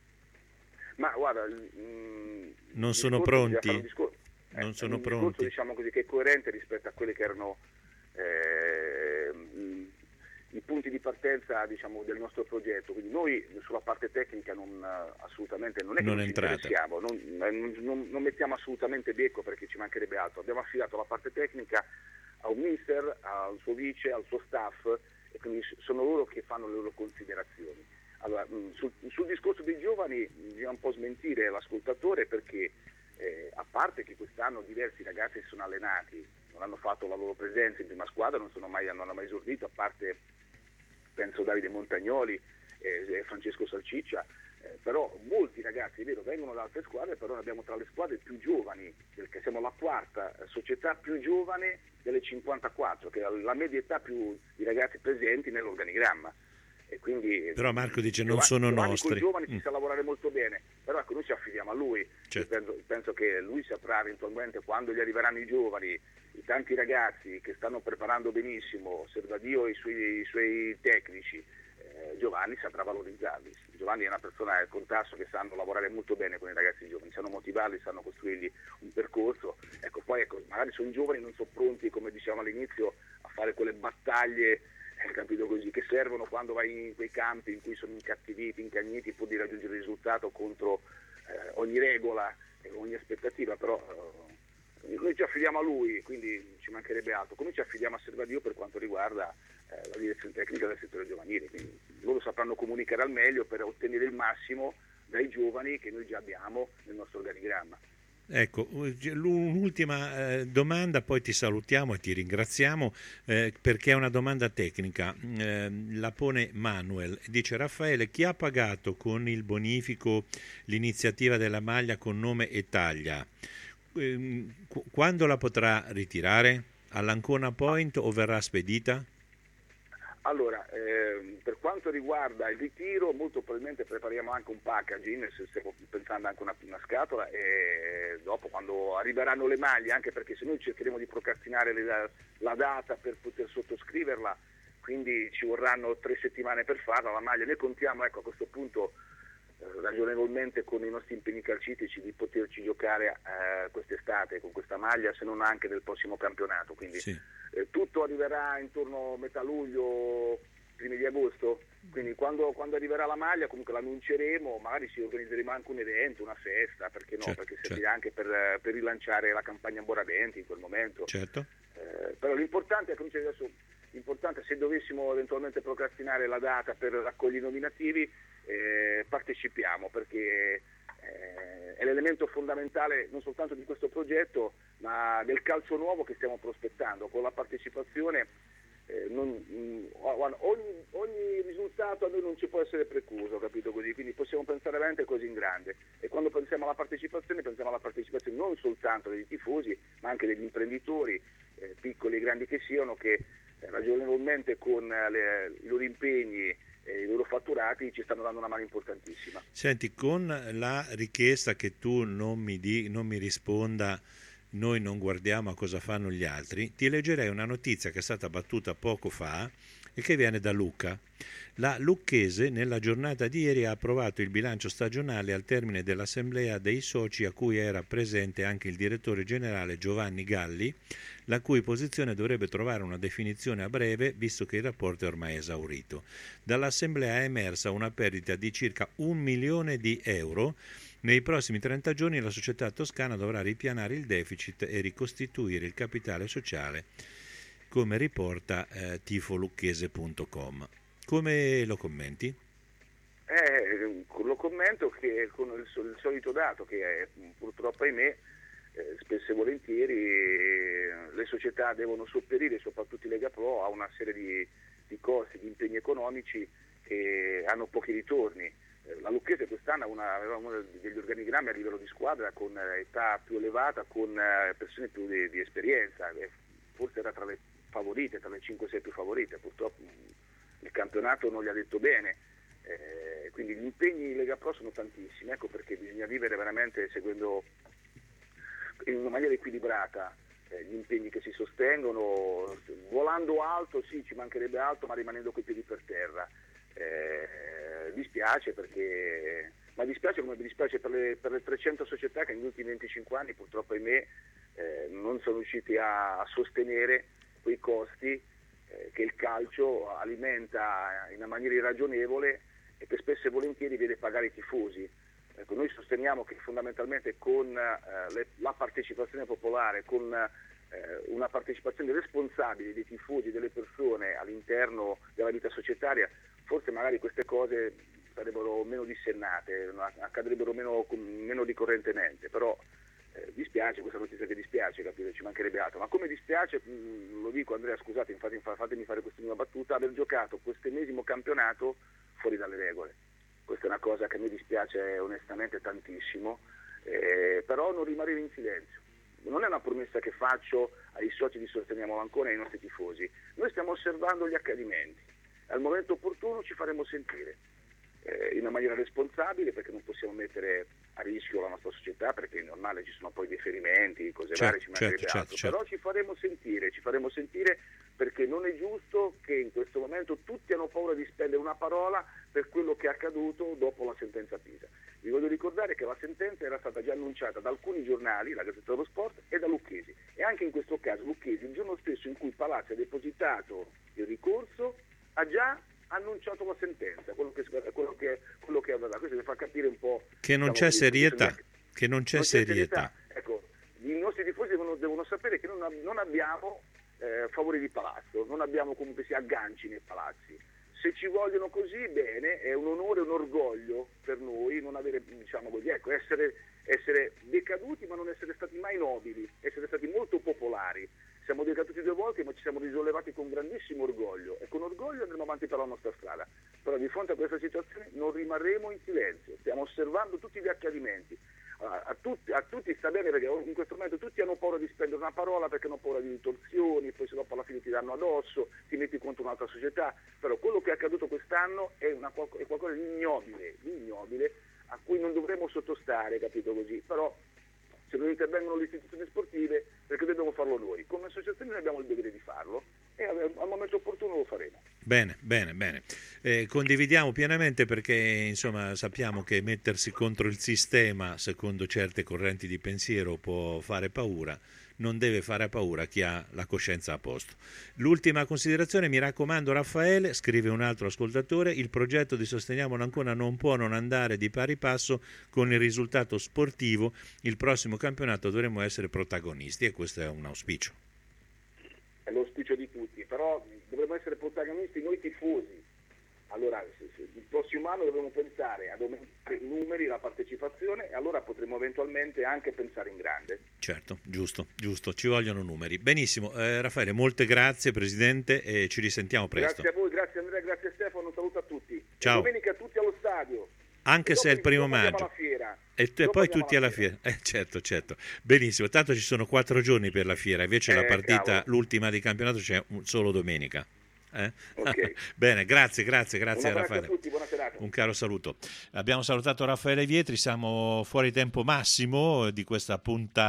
Ma guarda, mh, non sono pronti? Un discorso, eh, non sono un pronti. Discorso, diciamo così, che è coerente rispetto a quelli che erano eh, mh, i punti di partenza, diciamo, del nostro progetto. Quindi noi sulla parte tecnica non, assolutamente non è che non non ci entrate. interessiamo, non, non, non mettiamo assolutamente becco perché ci mancherebbe altro. Abbiamo affidato la parte tecnica a un mister, al suo vice, al suo staff, e quindi sono loro che fanno le loro considerazioni. Allora, sul, sul discorso dei giovani bisogna un po' smentire l'ascoltatore perché eh, a parte che quest'anno diversi ragazzi si sono allenati, non hanno fatto la loro presenza in prima squadra, non sono mai, non hanno mai esordito, a parte penso Davide Montagnoli e eh, Francesco Salciccia, eh, però molti ragazzi, è vero, vengono da altre squadre, però abbiamo tra le squadre più giovani, perché siamo la quarta società più giovane delle cinquantaquattro, che è la media età più di ragazzi presenti nell'organigramma. E quindi, però Marco dice non Giovanni, sono Giovanni nostri. Con i giovani mm. si sa lavorare molto bene, però ecco, noi ci affidiamo a lui. Certo. Penso, penso che lui saprà eventualmente quando gli arriveranno i giovani, i tanti ragazzi che stanno preparando benissimo, Servadio e i suoi, i suoi tecnici, eh, Giovanni saprà valorizzarli. Giovanni è una persona con tasso che sanno lavorare molto bene con i ragazzi giovani, sanno motivarli, sanno costruirgli un percorso. Ecco, poi ecco, magari sono giovani, non sono pronti, come dicevamo all'inizio, a fare quelle battaglie, capito così, che servono quando vai in quei campi in cui sono incattiviti, incagniti, pur di raggiungere il risultato contro eh, ogni regola e ogni aspettativa, però eh, noi ci affidiamo a lui, quindi ci mancherebbe altro, come ci affidiamo a Servadio per quanto riguarda eh, la direzione tecnica del settore giovanile, quindi loro sapranno comunicare al meglio per ottenere il massimo dai giovani che noi già abbiamo nel nostro organigramma. Ecco, un'ultima eh, domanda, poi ti salutiamo e ti ringraziamo eh, perché è una domanda tecnica. Eh, la pone Manuel, dice: Raffaele, chi ha pagato con il bonifico l'iniziativa della maglia con nome e taglia? Eh, quando la potrà ritirare? All'Ancona Point o verrà spedita? Allora, eh, per quanto riguarda il ritiro, molto probabilmente prepariamo anche un packaging, stiamo pensando anche una, una scatola, e dopo quando arriveranno le maglie, anche perché se noi cercheremo di procrastinare le, la data per poter sottoscriverla, quindi ci vorranno tre settimane per farla, la maglia, noi contiamo, ecco, a questo punto eh, ragionevolmente con i nostri impegni calcistici di poterci giocare eh, quest'estate con questa maglia, se non anche nel prossimo campionato, quindi sì. eh, tutto arriverà intorno a metà luglio, primi di agosto, quindi quando, quando arriverà la maglia comunque l'annunceremo, magari ci organizzeremo anche un evento, una festa, perché no, certo, perché servirà certo. anche per, per rilanciare la campagna Boraventi in quel momento. Certo. Eh, però l'importante è, come dice adesso, l'importante, se dovessimo eventualmente procrastinare la data per raccogliere i nominativi, eh, partecipiamo, perché eh, è l'elemento fondamentale non soltanto di questo progetto, ma del calcio nuovo che stiamo prospettando. Con la partecipazione eh, non, mh, ogni, ogni risultato a noi non ci può essere precluso, capito così? Quindi possiamo pensare veramente così in grande, e quando pensiamo alla partecipazione pensiamo alla partecipazione non soltanto dei tifosi, ma anche degli imprenditori, eh, piccoli e grandi che siano, che eh, ragionevolmente con le, i loro impegni e i loro fatturati ci stanno dando una mano importantissima. Senti, con la richiesta che tu non mi, di, non mi risponda noi non guardiamo a cosa fanno gli altri, ti leggerei una notizia che è stata battuta poco fa e che viene da Lucca. La Lucchese nella giornata di ieri ha approvato il bilancio stagionale al termine dell'assemblea dei soci, a cui era presente anche il direttore generale Giovanni Galli, la cui posizione dovrebbe trovare una definizione a breve, visto che il rapporto è ormai esaurito. Dall'assemblea è emersa una perdita di circa un milione di euro. Nei prossimi trenta giorni la società toscana dovrà ripianare il deficit e ricostituire il capitale sociale, come riporta eh, tifolucchese punto com. Come lo commenti? Eh, lo commento che con il, il solito dato che è, purtroppo ahimè eh, spesso e volentieri eh, le società devono sopperire, soprattutto i Lega Pro, a una serie di, di costi, di impegni economici che hanno pochi ritorni. Eh, la Lucchese quest'anno aveva uno degli organigrammi a livello di squadra con eh, età più elevata, con eh, persone più di, di esperienza, eh, forse era tra le favorite, tra le cinque sei più favorite, purtroppo il campionato non gli ha detto bene, eh, quindi gli impegni in Lega Pro sono tantissimi, ecco perché bisogna vivere veramente seguendo in una maniera equilibrata eh, gli impegni che si sostengono, volando alto sì, ci mancherebbe altro, ma rimanendo coi piedi per terra. Eh, dispiace perché, ma dispiace come mi dispiace per le, per le trecento società che negli ultimi venticinque anni purtroppo ahimè eh, non sono riusciti a, a sostenere quei costi eh, che il calcio alimenta in una maniera irragionevole e che spesso e volentieri vede pagare i tifosi. Ecco, noi sosteniamo che fondamentalmente con eh, le, la partecipazione popolare, con eh, una partecipazione responsabile dei tifosi, delle persone all'interno della vita societaria, forse magari queste cose sarebbero meno dissennate, accadrebbero meno, meno ricorrentemente, però Eh, dispiace, questa notizia che dispiace, capire, ci mancherebbe altro, ma come dispiace, mh, lo dico Andrea, scusate, infatti, fatemi fare quest'ultima battuta, aver giocato questo ennesimo campionato fuori dalle regole. Questa è una cosa che mi dispiace onestamente tantissimo, eh, però non rimanere in silenzio. Non è una promessa che faccio ai soci di Sosteniamo l'Ancona e ai nostri tifosi. Noi stiamo osservando gli accadimenti, al momento opportuno ci faremo sentire eh, in una maniera responsabile, perché non possiamo mettere a rischio la nostra società, perché è normale, ci sono poi deferimenti, cose certo, varie, ci mancherebbe certo, altro, certo. però ci faremo sentire, ci faremo sentire perché non è giusto che in questo momento tutti hanno paura di spendere una parola per quello che è accaduto dopo la sentenza Pisa. Vi voglio ricordare che la sentenza era stata già annunciata da alcuni giornali, la Gazzetta dello Sport e da Lucchesi, e anche in questo caso Lucchesi il giorno stesso in cui Palazzo ha depositato il ricorso ha già ha annunciato la sentenza, quello che, quello che, quello che avverrà. Questo deve far capire un po' che non c'è serietà, che non c'è serietà. Ecco, i nostri tifosi devono, devono sapere che non, non abbiamo eh, favori di palazzo, non abbiamo comunque sia agganci nei palazzi. Se ci vogliono così, bene, è un onore, un orgoglio per noi non avere, diciamo così, ecco, essere, essere decaduti ma non essere stati mai nobili, essere stati molto popolari. Siamo decaduti due volte ma ci siamo risollevati con grandissimo orgoglio e con orgoglio andremo avanti per la nostra strada. Però di fronte a questa situazione non rimarremo in silenzio, stiamo osservando tutti gli accadimenti. A, a, tutti, a tutti sta bene perché in questo momento tutti hanno paura di spendere una parola perché hanno paura di ritorsioni, poi se dopo alla fine ti danno addosso, ti metti contro un'altra società, però quello che è accaduto quest'anno è, una, è qualcosa di ignobile, di ignobile a cui non dovremmo sottostare, capito così, però se non intervengono le istituzioni sportive perché dobbiamo farlo noi, come associazione noi abbiamo il dovere di farlo e al momento opportuno lo faremo. Bene, bene, bene. Eh, condividiamo pienamente perché insomma sappiamo che mettersi contro il sistema secondo certe correnti di pensiero può fare paura, non deve fare paura chi ha la coscienza a posto. L'ultima considerazione, mi raccomando Raffaele, scrive un altro ascoltatore, il progetto di Sosteniamo l'Ancona non può non andare di pari passo con il risultato sportivo, il prossimo campionato dovremo essere protagonisti e questo è un auspicio. È l'auspicio di tutti, però dovremmo essere protagonisti noi tifosi. Allora, se, se, il prossimo anno dovremo pensare ad aumentare i numeri, la partecipazione e allora potremo eventualmente anche pensare in grande. Certo, giusto, giusto, ci vogliono numeri. Benissimo, eh, Raffaele, molte grazie Presidente e ci risentiamo presto. Grazie a voi, grazie Andrea, grazie Stefano, un saluto a tutti. Ciao. E domenica tutti allo stadio. Anche se è il primo maggio. Fiera. E, e poi tutti alla fiera. fiera. Eh, certo, certo. Benissimo, tanto ci sono quattro giorni per la fiera, invece eh, la partita, cavolo. l'ultima di campionato c'è solo domenica. Eh? Okay. Bene, grazie, grazie, grazie a Raffaele. A tutti, buona serata. Un caro saluto. Abbiamo salutato Raffaele Vietri, siamo fuori tempo massimo di questa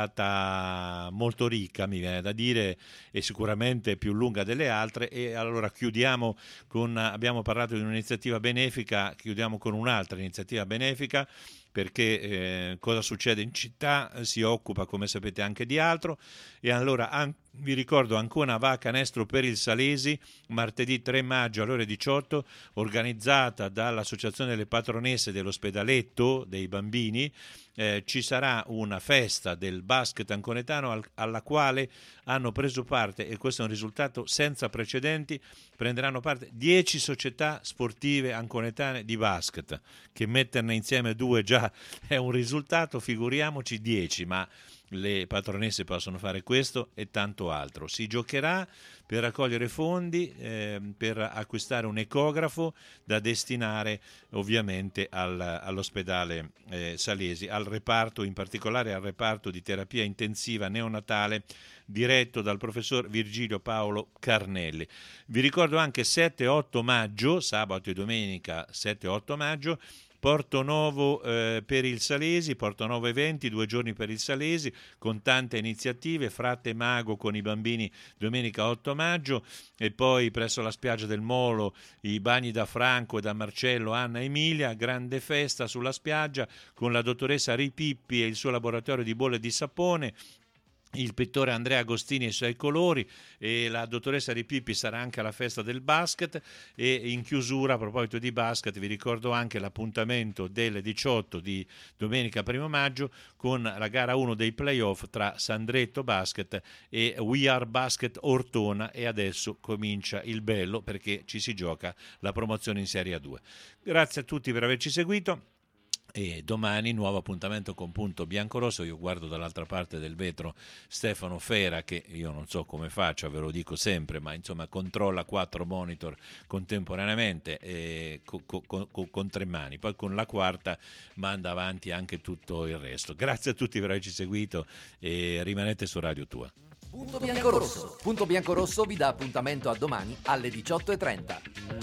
puntata molto ricca, mi viene da dire, e sicuramente più lunga delle altre. E allora chiudiamo con, abbiamo parlato di un'iniziativa benefica, chiudiamo con un'altra iniziativa benefica. Perché eh, cosa succede in città si occupa, come sapete, anche di altro. E allora an- vi ricordo Ancona va a canestro per il Salesi, martedì tre maggio alle ore diciotto, organizzata dall'Associazione delle Patronesse dell'Ospedaletto dei Bambini. Eh, ci sarà una festa del basket anconetano al- alla quale hanno preso parte, e questo è un risultato senza precedenti, prenderanno parte dieci società sportive anconetane di basket, che metterne insieme due già è un risultato, figuriamoci dieci, ma le patronesse possono fare questo e tanto altro. Si giocherà per raccogliere fondi eh, per acquistare un ecografo da destinare ovviamente al, all'ospedale eh, Salesi, al reparto, in particolare al reparto di terapia intensiva neonatale diretto dal professor Virgilio Paolo Carnelli. Vi ricordo anche sette e otto maggio, sabato e domenica sette e otto maggio, Porto Novo eh, per il Salesi, Porto Novo eventi, due giorni per il Salesi, con tante iniziative, Frate Mago con i bambini domenica otto maggio, e poi presso la spiaggia del Molo i bagni da Franco e da Marcello, Anna Emilia, grande festa sulla spiaggia con la dottoressa Ripippi e il suo laboratorio di bolle di sapone, il pittore Andrea Agostini e i suoi colori, e la dottoressa Ripippi sarà anche alla festa del basket. E in chiusura, a proposito di basket, vi ricordo anche l'appuntamento delle diciotto di domenica primo maggio con la gara uno dei playoff tra Sandretto Basket e We Are Basket Ortona, e adesso comincia il bello perché ci si gioca la promozione in Serie A due. Grazie a tutti per averci seguito. E domani nuovo appuntamento con Punto Biancorosso. Io guardo dall'altra parte del vetro Stefano Fera, che io non so come faccia, ve lo dico sempre, ma insomma controlla quattro monitor contemporaneamente e co- co- co- con tre mani, poi con la quarta manda avanti anche tutto il resto. Grazie a tutti per averci seguito e rimanete su Radio Tua. Punto Biancorosso. Punto Biancorosso vi dà appuntamento a domani alle diciotto e trenta.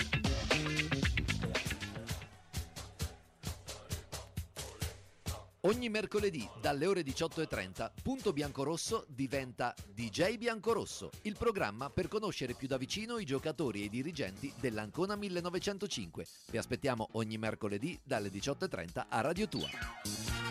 Ogni mercoledì dalle ore diciotto e trenta Punto Biancorosso diventa D J Biancorosso, il programma per conoscere più da vicino i giocatori e i dirigenti dell'Ancona millenovecentocinque. Vi aspettiamo ogni mercoledì dalle diciotto e trenta a Radio Tua.